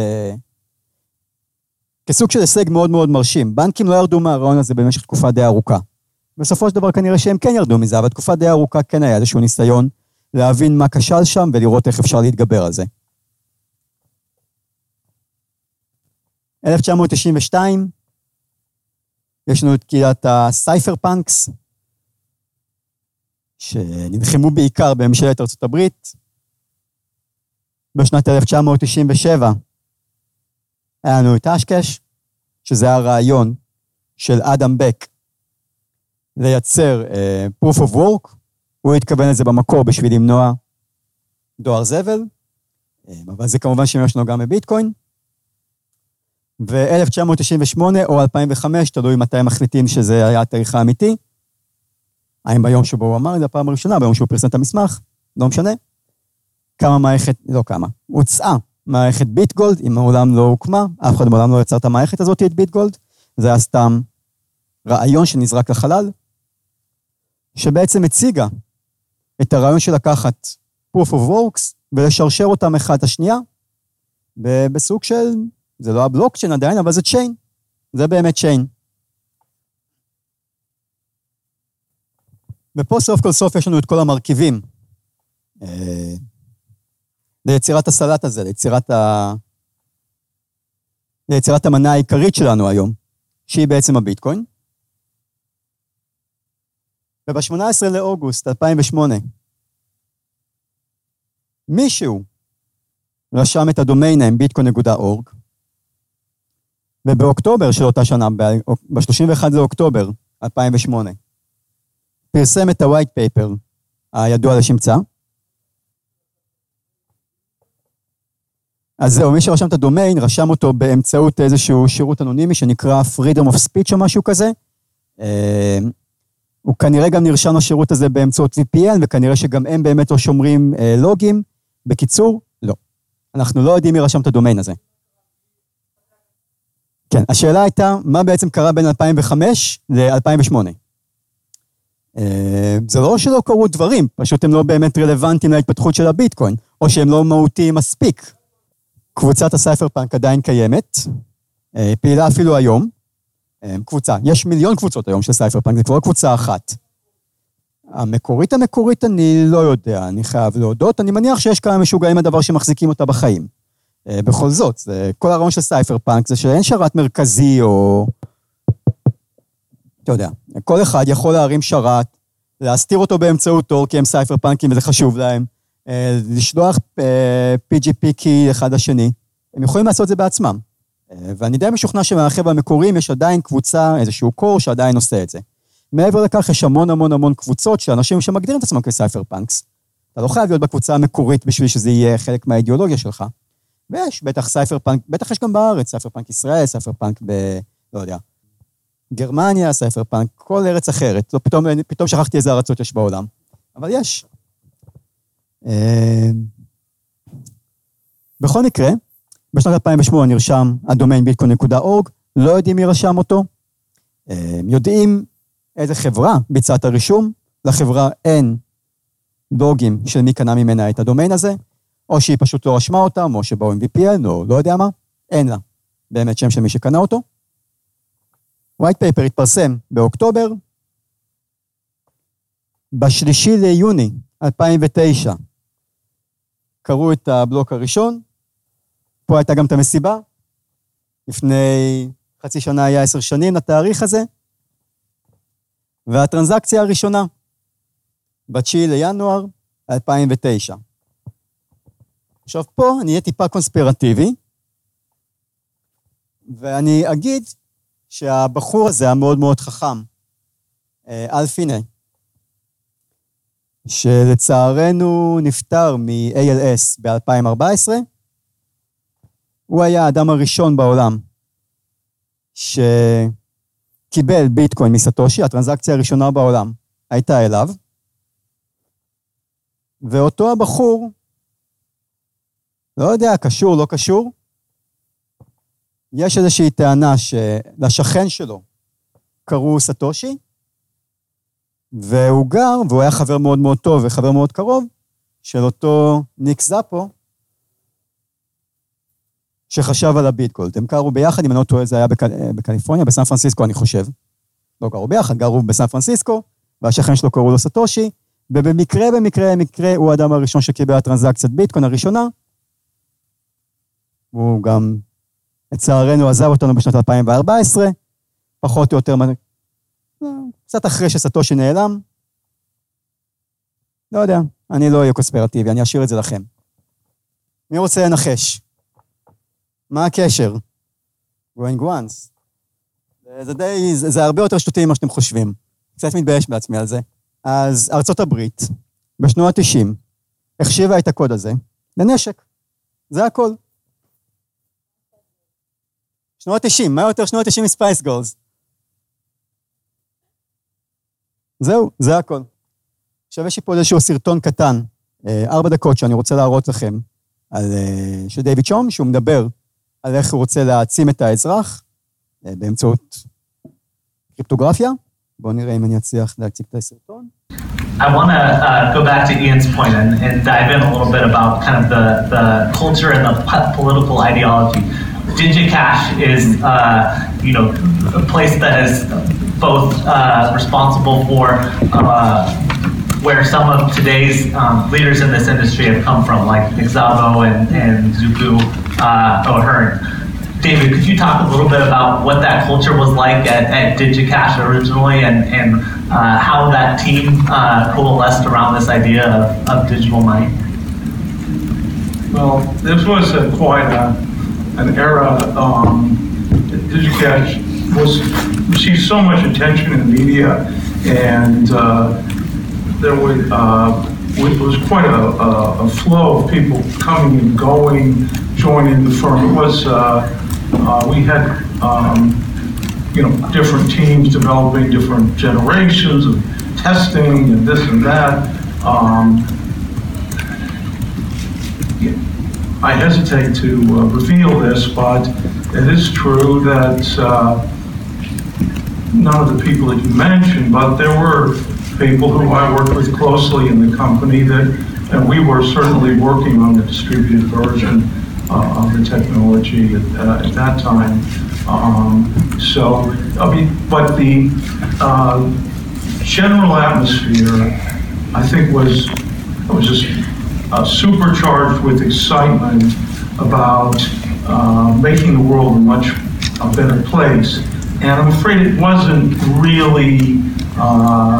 כסוג של הישג מאוד מאוד מרשים. בנקים לא ירדו מהרעיון הזה במשך תקופה די ארוכה. בסופו של דבר כנראה שהם כן ירדו מזה, אבל תקופה די ארוכה כן היה איזשהו ניסיון להבין מה כשל שם, ולראות איך אפשר להתגבר על זה. אלף תשע מאות תשעים ושתיים, יש לנו את קהילת הסייפר פאנקס, שנלחמו בעיקר בממשלת ארצות הברית. בשנת אלף תשע מאות תשעים ושבע, היה לנו את אשקש, שזה הרעיון של אדם בק, לייצר uh, proof of work, הוא התכוון לזה במקור בשביל למנוע דואר זבל, אבל זה כמובן שיש לנו גם בביטקוין, ו-אלף תשע מאות תשעים ושמונה או אלפיים וחמש, תלוי מתי מחליטים שזה היה התאריך האמיתי, האם ביום שבו הוא אמר, זה הפעם הראשונה, ביום שהוא פרסם את המסמך, לא משנה, כמה מערכת, לא כמה, הוצאה מערכת ביטגולד, אם העולם לא הוקמה, אף אחד בעולם לא יצר את המערכת הזאת, את ביטגולד, זה היה סתם רעיון שנזרק לחלל, שבעצם הציגה את הרעיון של לקחת proof of works, ולשרשר אותם אחד השנייה, בסוג של, זה לא הבלוקצ'יין עדיין, אבל זה צ'יין, זה באמת צ'יין. ופה סוף כל סוף יש לנו את כל המרכיבים, ליצירת הסלט הזה, ליצירת, ה... ליצירת המנה העיקרית שלנו היום, שהיא בעצם הביטקוין. וב-שמונה עשרה לאוגוסט אלפיים ושמונה, מישהו רשם את הדומיין name ביטקוין נקודה אורג, ובאוקטובר של אותה שנה, ב-שלושים ואחד לאוקטובר אלפיים ושמונה, פרסם את ה-white paper הידוע לשמצה. אז זהו, מי שרשם את הדומיין, רשם אותו באמצעות איזשהו שירות אנונימי שנקרא Freedom of Speech או משהו כזה. הוא כנראה גם נרשם לשירות הזה באמצעות וי פי אן, וכנראה שגם הם באמת לא שומרים לוגים. בקיצור, לא. אנחנו לא יודעים מי רשם את הדומיין הזה. כן, השאלה הייתה, מה בעצם קרה בין אלפיים וחמש ל-אלפיים ושמונה? זה לא שלא קרו דברים, פשוט הם לא באמת רלוונטיים להתפתחות של הביטקוין, או שהם לא מהותיים מספיק. קבוצת הסייפר פאנק עדיין קיימת, פעילה אפילו היום, קבוצה, יש מיליון קבוצות היום של סייפר פאנק, זה כבר קבוצה אחת. המקורית המקורית אני לא יודע, אני חייב להודות, אני מניח שיש כמה משוגעים הדבר שמחזיקים אותה בחיים. בכל זאת, זה, כל הרעיון של סייפר פאנק זה שאין שרת מרכזי או... אתה יודע, כל אחד יכול להרים שרת, להסתיר אותו באמצעות תור, כי הם סייפר פאנקים וזה חשוב להם, לשלוח פי ג'י פי קי אחד השני, הם יכולים לעשות זה בעצמם. ואני די משוכנע שמהחבר'ה המקוריים יש עדיין קבוצה, איזשהו קור שעדיין עושה את זה. מעבר לכך יש המון המון המון קבוצות של אנשים שמגדירים את עצמם כסייפר פאנקס. אתה לא חייב להיות בקבוצה המקורית בשביל שזה יהיה חלק מהאידיאולוגיה שלך. ויש בטח סייפר פאנק, בטח יש גם בארץ, סייפר פאנק ישראל, סייפר פאנק ב... לא יודע, גרמניה, סייפר פאנק, כל ארץ אחרת. לא, פתאום, פתאום שכחתי איזה ארצות יש בעולם. אבל יש. בכל מקרה, בשנת אלפיים ושמונה נרשם הדומיין ביטקוין נקודה אורג, לא יודעים מי רשם אותו, יודעים איזה חברה ביצעה את הרישום, לחברה אין לוגים של מי קנה ממנה את הדומיין הזה, או שהיא פשוט לא רשמה אותם, או שבאו עם וי פי אן, או לא יודע מה, אין לה באמת שם של מי שקנה אותו. ווייט פייפר התפרסם באוקטובר, בשלישי ליוני אלפיים ותשע, קראו את הבלוק הראשון, פה הייתה גם את המסיבה, לפני חצי שנה היה עשר שנים לתאריך הזה, והטרנזקציה הראשונה, בתשיעי לינואר אלפיים ותשע. עכשיו פה אני אהיה טיפה קונספירטיבי, ואני אגיד שהבחור הזה המאוד מאוד חכם, אל פיני, שלצערנו נפטר מ-A L S ב-אלפיים וארבע עשרה, הוא היה האדם הראשון בעולם שקיבל ביטקוין מסטושי, הטרנזקציה הראשונה בעולם הייתה אליו, ואותו הבחור, לא יודע, קשור, לא קשור, יש איזושהי טענה שלשכן שלו קראו סטושי, והוא גר, והוא היה חבר מאוד מאוד טוב וחבר מאוד קרוב, של אותו ניק זאפו, שחשב על הביטקוין. הם קראו ביחד, אם אני לא טועה, זה היה בקל... בקליפורניה, בסן פרנסיסקו, אני חושב. לא קראו ביחד, גרו בסן פרנסיסקו, והשכן שלו קראו לו סטושי, ובמקרה, במקרה, במקרה, הוא האדם הראשון שקיבל הטרנזקציית ביטקוין הראשונה, הוא גם, לצערנו, עזב אותנו בשנת אלפיים וארבע עשרה, פחות או יותר, קצת אחרי שסטושי נעלם, לא יודע, אני לא אהיה קונספירטיבי, אני אשאיר את זה לכם. מי רוצה לנחש? מה הקשר? going once. זה די, זה, זה הרבה יותר שטותי ממה שאתם חושבים. קצת מתבייש בעצמי על זה. אז ארצות הברית, בשנות ה-תשעים, החשיבה את הקוד הזה לנשק. זה הכל. שנות ה-תשעים, מה יותר שנות ה-תשעים מספייס גולס? זהו, זה הכל. עכשיו יש לי פה איזשהו סרטון קטן, ארבע דקות שאני רוצה להראות לכם, על, של דיוויד שום, שהוא מדבר על איך הוא רוצה להעצים את האזרח, באמצעות קריפטוגרפיה. בואו נראה אם אני אצליח להציג את הסרטון. I want to uh, go back to Ian's point and, and dive in a little bit about kind of the, the culture and the political ideology. DigiCash is, uh, you know, a place that is both uh, responsible for uh, where some of today's um, leaders in this industry have come from, like Xabo and, and Zuku uh, O'Hearn. David, could you talk a little bit about what that culture was like at, at DigiCash originally and, and uh, how that team uh, coalesced around this idea of, of digital money? Well, this was a, quite a, an era. Um, DigiCash was received so much attention in the media, and uh, there was, uh, it was quite a, a, a flow of people coming and going, joining the firm. It was, uh, uh, we had, um, you know, different teams developing different generations of testing and this and that. Um, I hesitate to uh, reveal this, but it is true that uh, none of the people that you mentioned, but there were people who I worked with closely in the company that, and we were certainly working on the distributed version uh, of the technology at, uh, at that time. Um, so, I mean, but the uh, general atmosphere, I think, was was just uh, supercharged with excitement about uh, making the world a much a better place. And I'm afraid it wasn't really uh,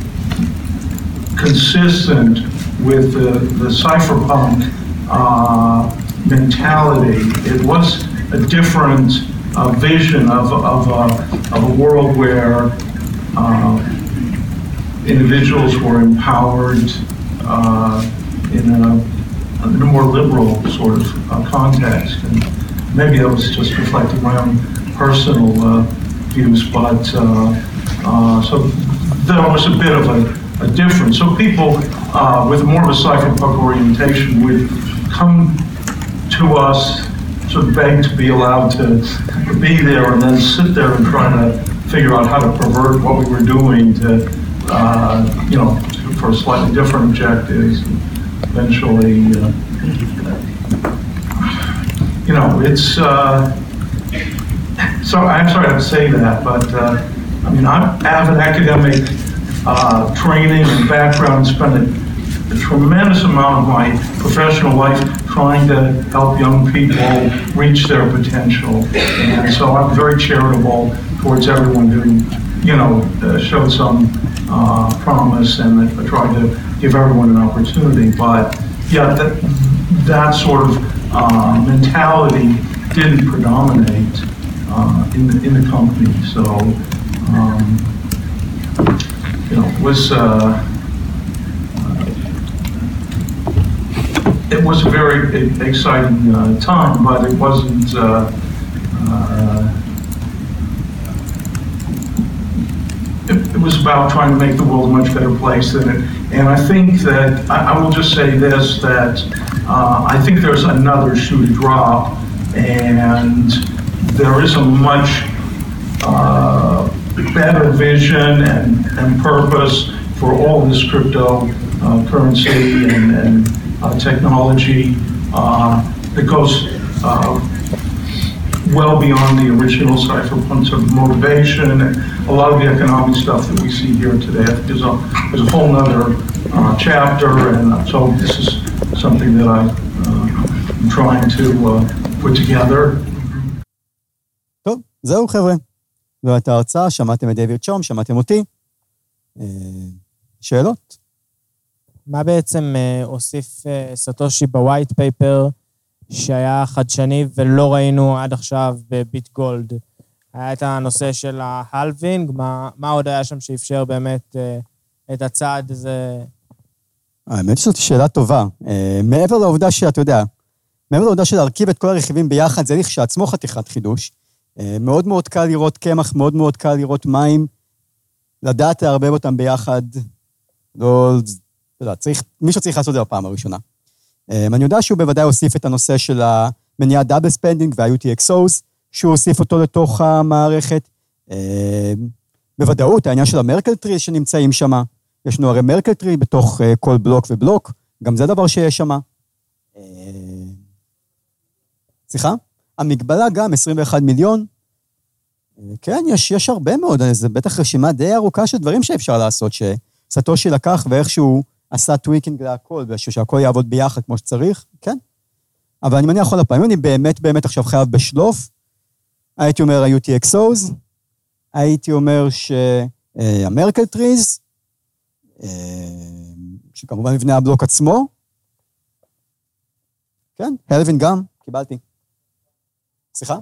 consistent with the, the cypherpunk uh, mentality. It was a different uh, vision of, of, a, of a world where uh, individuals were empowered uh, in, a, in a more liberal sort of uh, context. And maybe that was just reflecting my own personal uh, views, but uh, uh, so there was a bit of a, a difference. So people uh, with more of a cypherpunk orientation would come to us, sort of beg to be allowed to, to be there, and then sit there and try to figure out how to pervert what we were doing to, uh, you know, to, for slightly different objectives. And eventually, uh, you know, it's. Uh, so I'm sorry to say that, but uh, I mean, I have an academic uh, training and background, spent a, a tremendous amount of my professional life trying to help young people reach their potential. And so I'm very charitable towards everyone who, you know, uh, showed some uh, promise, and I try to give everyone an opportunity. But yeah, that, that sort of uh, mentality didn't predominate uh, in the in the company. So, um, you know, it was uh, uh, it was a very exciting uh, time, but it wasn't. Uh, uh, it, it was about trying to make the world a much better place than it. And I think that I, I will just say this: that uh, I think there's another shoe to drop, and there is a much uh, better vision and, and purpose for all this crypto uh, currency and, and uh, technology uh, that goes uh, well beyond the original cypherpunk sort of motivation and a lot of the economic stuff that we see here today. I think there's a, there's a whole nother uh, chapter, and so this is something that I, uh, I'm trying to uh, put together. טוב, זהו חבר'ה. זו הייתה הרצאה, שמעתם את דיוויד צ'ום, שמעתם אותי. שאלות? מה בעצם הוסיף סטושי בווייט פייפר שהיה חדשני ולא ראינו עד עכשיו בביט גולד? היה את הנושא של ההלווינג, מה, מה עוד היה שם שאפשר באמת את הצעד הזה? האמת שזאת שאלה טובה. מעבר לעובדה שאתה יודע, מעבר לעובדה של להרכיב את כל הרכיבים ביחד, זה לכשעצמו חתיכת חידוש. מאוד מאוד קל לראות קמח, מאוד מאוד קל לראות מים, לדעת להרבב אותם ביחד, לא, אתה יודע, צריך, מישהו צריך לעשות את זה בפעם הראשונה. אני יודע שהוא בוודאי הוסיף את הנושא של המניעת דאבל ספנדינג וה-יו טי אקס איז, שהוא הוסיף אותו לתוך המערכת. בוודאות, העניין של המרקל טרי שנמצאים שם, יש לנו הרי מרקל טרי בתוך כל בלוק ובלוק, גם זה דבר שיש שם. סליחה? המגבלה גם עשרים ואחד מיליון. כן, יש, יש הרבה מאוד, זה בטח רשימה די ארוכה של דברים שאפשר לעשות, שסטושי לקח ואיכשהו עשה טוויקינג להכל, ושהכל יעבוד ביחד כמו שצריך, כן. אבל אני מניח עוד הפעמים, אני באמת באמת עכשיו חייב בשלוף, הייתי אומר ה-יו טי אקס איז, הייתי אומר שהמרקל טריז, שכמובן מבנה הבלוק עצמו, כן, הלווין גם, קיבלתי. סליחה?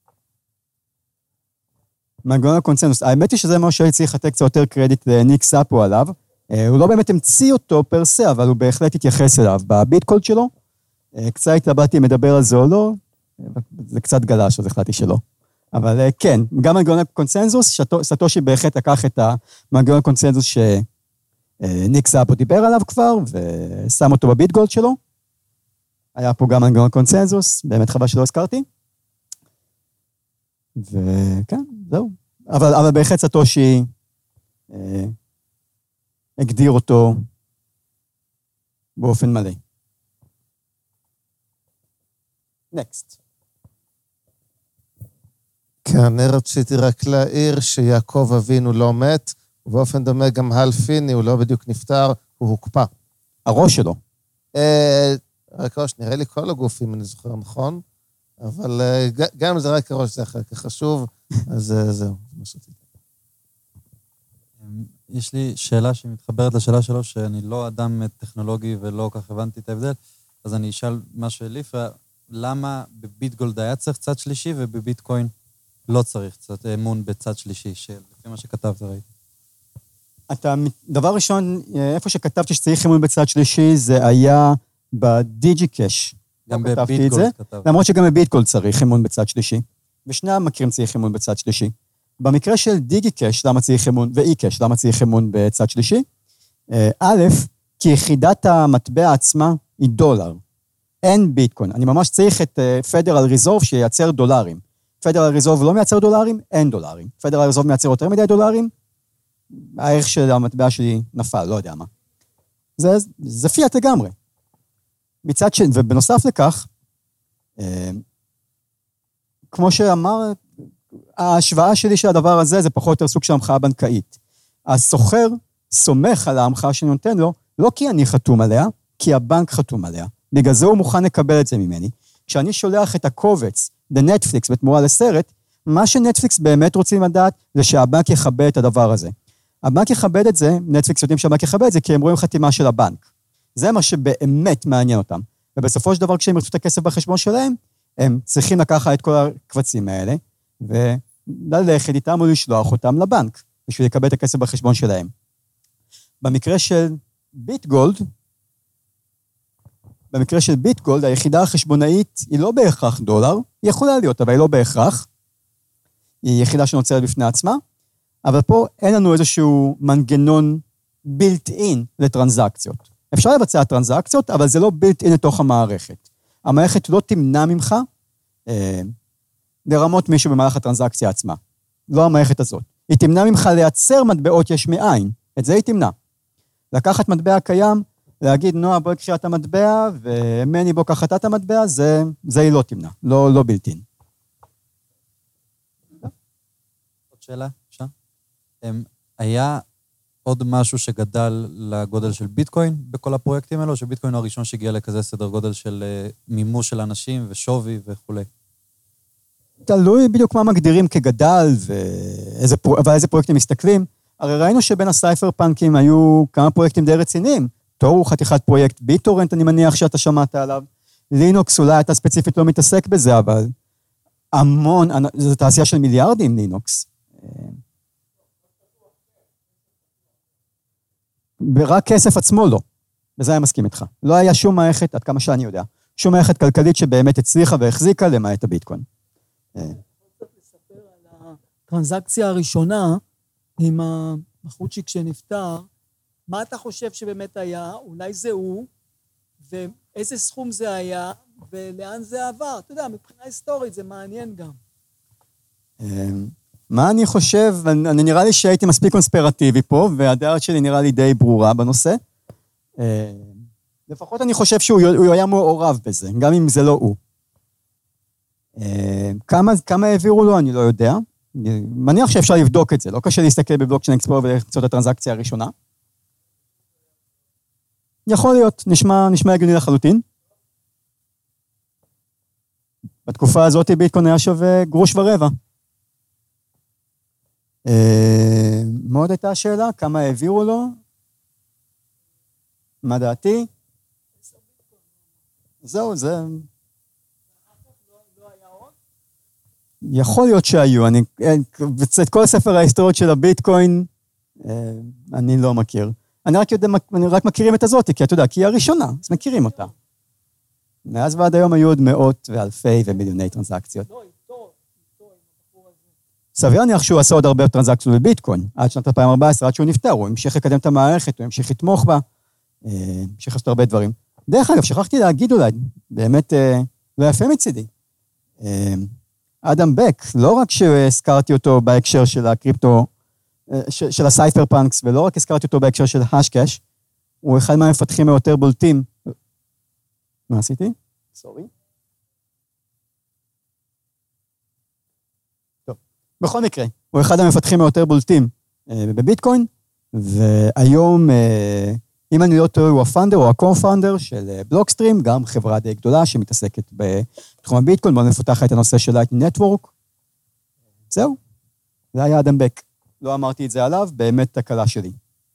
מנגנון הקונצנזוס. האמת היא שזה מה שהייתי צריך לתת קצת יותר קרדיט לניק סאפו עליו. הוא לא באמת המציא אותו פרסה, אבל הוא בהחלט התייחס אליו. בביטקולד שלו, קצת התלבטתי אם מדבר על זה או לא, זה קצת גלש, אז החלטתי שלא. אבל כן, גם מנגנון הקונצנזוס, סטושי בהחלט לקח את המנגנון הקונצנזוס שניק סאפו דיבר עליו כבר, ושם אותו בביטקולד שלו. היה פה גם מנגנון הקונצנזוס, באמת חבל שלא הזכרתי. וכן, זהו. אבל, אבל בהחלט סטושי אה, הגדיר אותו באופן מלא. נקסט. כן, אני רציתי רק להעיר שיעקב אבינו לא מת, ובאופן דומה גם הל פיני, הוא לא בדיוק נפטר, הוא הוקפא. הראש שלו. אה, רק ראש, נראה לי כל הגופים, אני זוכר נכון, אבל גם זה רק הראש, זה אחר כך חשוב, אז זהו, מה שרציתי. יש לי שאלה שמתחברת לשאלה שלו, שאני לא אדם טכנולוגי ולא כך הבנתי את ההבדל, אז אני אשאל מה שאליף, למה בביטגולד היה צריך צד שלישי, ובביטקוין לא צריך צד אמון בצד שלישי, לפי מה שכתבת ראית? אתה, דבר ראשון, איפה שכתבתי שצריך אמון בצד שלישי, זה היה בדיג'י קאש. גם בביטגולד כתב. למרות שגם בביטגולד צריך אמון בצד שלישי. בשני המקרים צריך אמון בצד שלישי. במקרה של דיגי קאש, למה צריך אמון, ואי קאש, למה צריך אמון בצד שלישי? א', כי יחידת המטבע עצמה היא דולר. אין ביטקוין. אני ממש צריך את פדרל ריזורב שייצר דולרים. פדרל ריזורב לא מייצר דולרים, אין דולרים. פדרל ריזורב מייצר יותר מדי דולרים, הערך של המטבע שלי נפל, לא יודע מה. זה, זה פיאט לגמרי. מצד ש... ובנוסף לכך, כמו שאמר, ההשוואה שלי של הדבר הזה, זה פחות או יותר סוג של המחאה בנקאית. הסוחר סומך על ההמחאה שאני נותן לו, לא כי אני חתום עליה, כי הבנק חתום עליה. בגלל זה הוא מוכן לקבל את זה ממני. כשאני שולח את הקובץ לנטפליקס בתמורה לסרט, מה שנטפליקס באמת רוצים לדעת, זה שהבנק יכבד את הדבר הזה. הבנק יכבד את זה, נטפליקס יודעים שהבנק יכבד את זה, כי הם רואים חתימה של הבנק. זה מה שבאמת מעניין אותם. ובסופו של דבר, כשהם ירצו את הכסף בחשבון שלהם, הם צריכים לקחת את כל הקבצים האלה, וללכת איתם או לשלוח אותם לבנק, בשביל לקבל את הכסף בחשבון שלהם. במקרה של ביטגולד, במקרה של ביטגולד, היחידה החשבונאית היא לא בהכרח דולר, היא יכולה להיות, אבל היא לא בהכרח. היא יחידה שנוצרת בפני עצמה, אבל פה אין לנו איזשהו מנגנון built-in לטרנזקציות. אפשר לבצע טרנזקציות, אבל זה לא built-in לתוך המערכת. המערכת לא תמנע ממך אה, לרמות מישהו במהלך הטרנזקציה עצמה. לא המערכת הזאת. היא תמנע ממך לייצר מטבעות יש מאין. את זה היא תמנע. לקחת מטבע קיים, להגיד, נועה, בואי קחי את המטבע, ומני בוא קחת את המטבע, זה, זה היא לא תמנע, לא, לא built-in. עוד שאלה, אפשר? היה עוד משהו שגדל לגודל של ביטקוין בכל הפרויקטים האלו, שביטקוין הוא הראשון שהגיע לכזה סדר גודל של מימוש של אנשים ושווי וכו'. תלוי בדיוק מה מגדירים כגדל, ואיזה, ועל איזה פרויקטים מסתכלים. הרי ראינו שבין הסייפר פאנקים היו כמה פרויקטים די רציניים. תורו חתיכת פרויקט ביטורנט, אני מניח שאתה שמעת עליו. לינוקס, אולי אתה ספציפית לא מתעסק בזה, אבל המון, זו תעשייה של מיליארדים, לינוקס. ורק כסף עצמו לא. וזה היה מסכים איתך. לא היה שום מערכת, עד כמה שאני יודע, שום מערכת כלכלית שבאמת הצליחה והחזיקה למעט הביטקוין. אני רוצה לספר על הטרנזקציה הראשונה עם המחוצ'יק שנפטר. מה אתה חושב שבאמת היה? אולי זה הוא, ואיזה סכום זה היה, ולאן זה עבר? אתה יודע, מבחינה היסטורית זה מעניין גם. מה אני חושב? אני נראה לי שהייתי מספיק קונספירטיבי פה, והדעה שלי נראה לי די ברורה בנושא. לפחות אני חושב שהוא היה מעורב בזה, גם אם זה לא הוא. כמה, כמה העבירו לו, אני לא יודע. מניח שאפשר לבדוק את זה, לא קשה להסתכל בבלוקצ'יין אקספלורר ולמצוא את הטרנזקציה הראשונה. יכול להיות, נשמע, נשמע הגיוני לחלוטין. בתקופה הזאת ביטקוין היה שווה גרוש ורבע. מה עוד הייתה השאלה? כמה העבירו לו? מה דעתי? זהו, זה... יכול להיות שהיו, אני... את כל ספר ההיסטוריות של הביטקוין, אני לא מכיר. אני רק יודע, אני רק מכירים את הזאת, כי אתה יודע, כי היא הראשונה, אז מכירים אותה. מאז ועד היום היו עוד מאות ואלפי ומיליוני טרנזקציות. סביר להניח שהוא עשה עוד הרבה טרנזקציות בביטקוין, עד שנת אלפיים וארבע עשרה, עד שהוא נפטר, הוא המשיך לקדם את המערכת, הוא המשיך לתמוך בה, המשיך לעשות הרבה דברים. דרך אגב, שכחתי להגיד אולי, באמת לא יפה מצידי. אדם בק, לא רק שהזכרתי אותו בהקשר של הקריפטו, של הסייפר פאנקס, ולא רק הזכרתי אותו בהקשר של השקש, הוא אחד מהמפתחים היותר בולטים. מה עשיתי? סורי. טוב, בכל מקרה, הוא אחד המפתחים היותר בולטים בביטקוין, והיום, אם אני לא טועה, הוא הפאונדר או הקו-פאונדר של בלוקסטרים, גם חברה די גדולה שמתעסקת בתחום הביטקוין, בוא נפתח את הנושא של לייטנינג נטוורק. זהו, זה היה אדם בק. לא אמרתי את זה עליו, באמת תקלה שלי.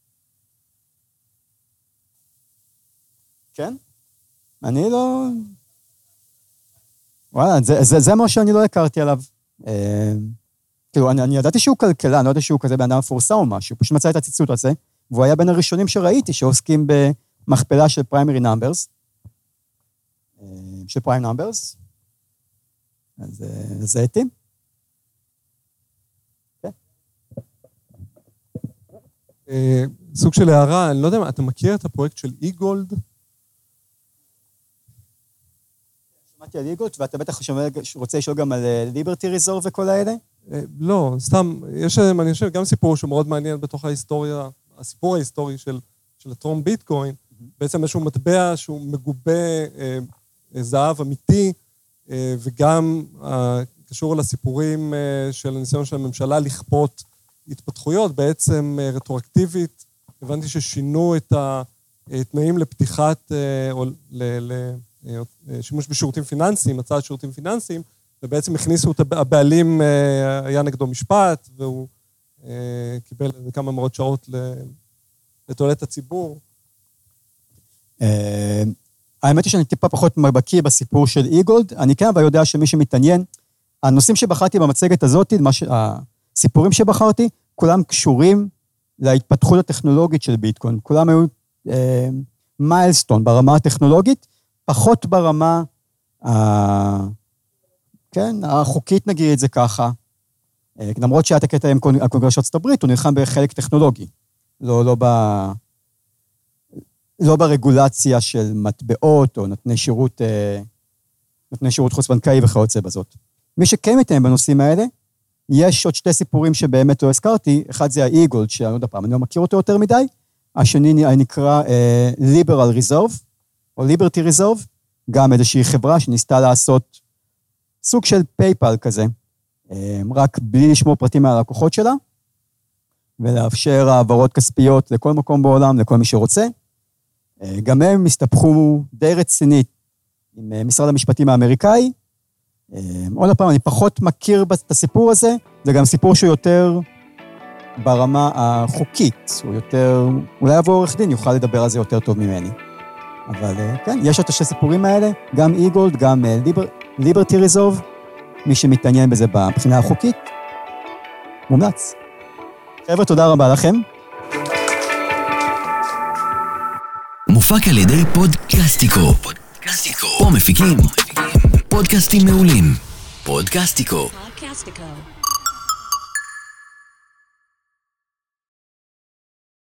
כן? אני לא... וואלה, זה, זה, זה מה שאני לא הכרתי עליו. אה, כאילו, אני, אני ידעתי שהוא כלכלה, אני לא יודע שהוא כזה בן אדם מפורסם או משהו, פשוט מצא את הציטוט הזה, והוא היה בין הראשונים שראיתי שעוסקים במכפלה של פריימרי נאמברס, של פריים נאמברס, אז זה התאים. סוג של הערה, אני לא יודע, אתה מכיר את הפרויקט של אי-גולד? שמעתי על אי-גולד, ואתה בטח רוצה לשאול גם על ליברטי ריזורב וכל האלה? לא, סתם, יש, אני חושב, גם סיפור שהוא מאוד מעניין בתוך ההיסטוריה, הסיפור ההיסטורי של, של הטרום ביטקוין, בעצם איזשהו מטבע שהוא מגובה אה, זהב אמיתי, אה, וגם קשור לסיפורים של הניסיון של הממשלה לכפות התפתחויות, בעצם רטרואקטיבית. הבנתי ששינו את התנאים לפתיחת או לשימוש בשירותים פיננסיים, הצעת שירותים פיננסיים, ובעצם הכניסו את הבעלים, היה נגדו משפט, והוא קיבל כמה מאות שעות לתועלת הציבור. האמת היא שאני טיפה פחות מבקיא בסיפור של אי-גולד, אני כן אבל יודע שמי שמתעניין, הנושאים שבחרתי במצגת הזאת, הסיפורים שבחרתי, כולם קשורים להתפתחות הטכנולוגית של ביטקוין, כולם היו מיילסטון ברמה הטכנולוגית, פחות ברמה, כן, החוקית נגיד את זה ככה, למרות שהיה את הקטע עם הקונגרס של ארצות הברית, הוא נלחם בחלק טכנולוגי, לא, לא ב... לא ברגולציה של מטבעות או נותני שירות, נותני שירות חוץ-בנקאי וכיוצא בזאת. מי שכן מתאם בנושאים האלה, יש עוד שתי סיפורים שבאמת לא הזכרתי, אחד זה ה-E-Gold, שאני עוד הפעם, אני לא מכיר אותו יותר מדי, השני נקרא uh, Liberal Reserve, או Liberty Reserve, גם איזושהי חברה שניסתה לעשות סוג של פייפל כזה, רק בלי לשמור פרטים מהלקוחות שלה, ולאפשר העברות כספיות לכל מקום בעולם, לכל מי שרוצה. גם הם הסתבכו די רצינית עם משרד המשפטים האמריקאי. עוד פעם, אני פחות מכיר את הסיפור הזה, זה גם סיפור שהוא יותר ברמה החוקית, הוא יותר, אולי עבור עורך דין יוכל לדבר על זה יותר טוב ממני. אבל כן, יש עוד שתי סיפורים האלה, גם E-Gold, גם Liberty Reserve, מי שמתעניין בזה מבחינה החוקית, מומלץ. חבר'ה, תודה רבה לכם. מופק על ידי פודקאסטיקו. פודקאסטיקו. פה מפיקים פודקאסטים מעולים. פודקאסטיקו.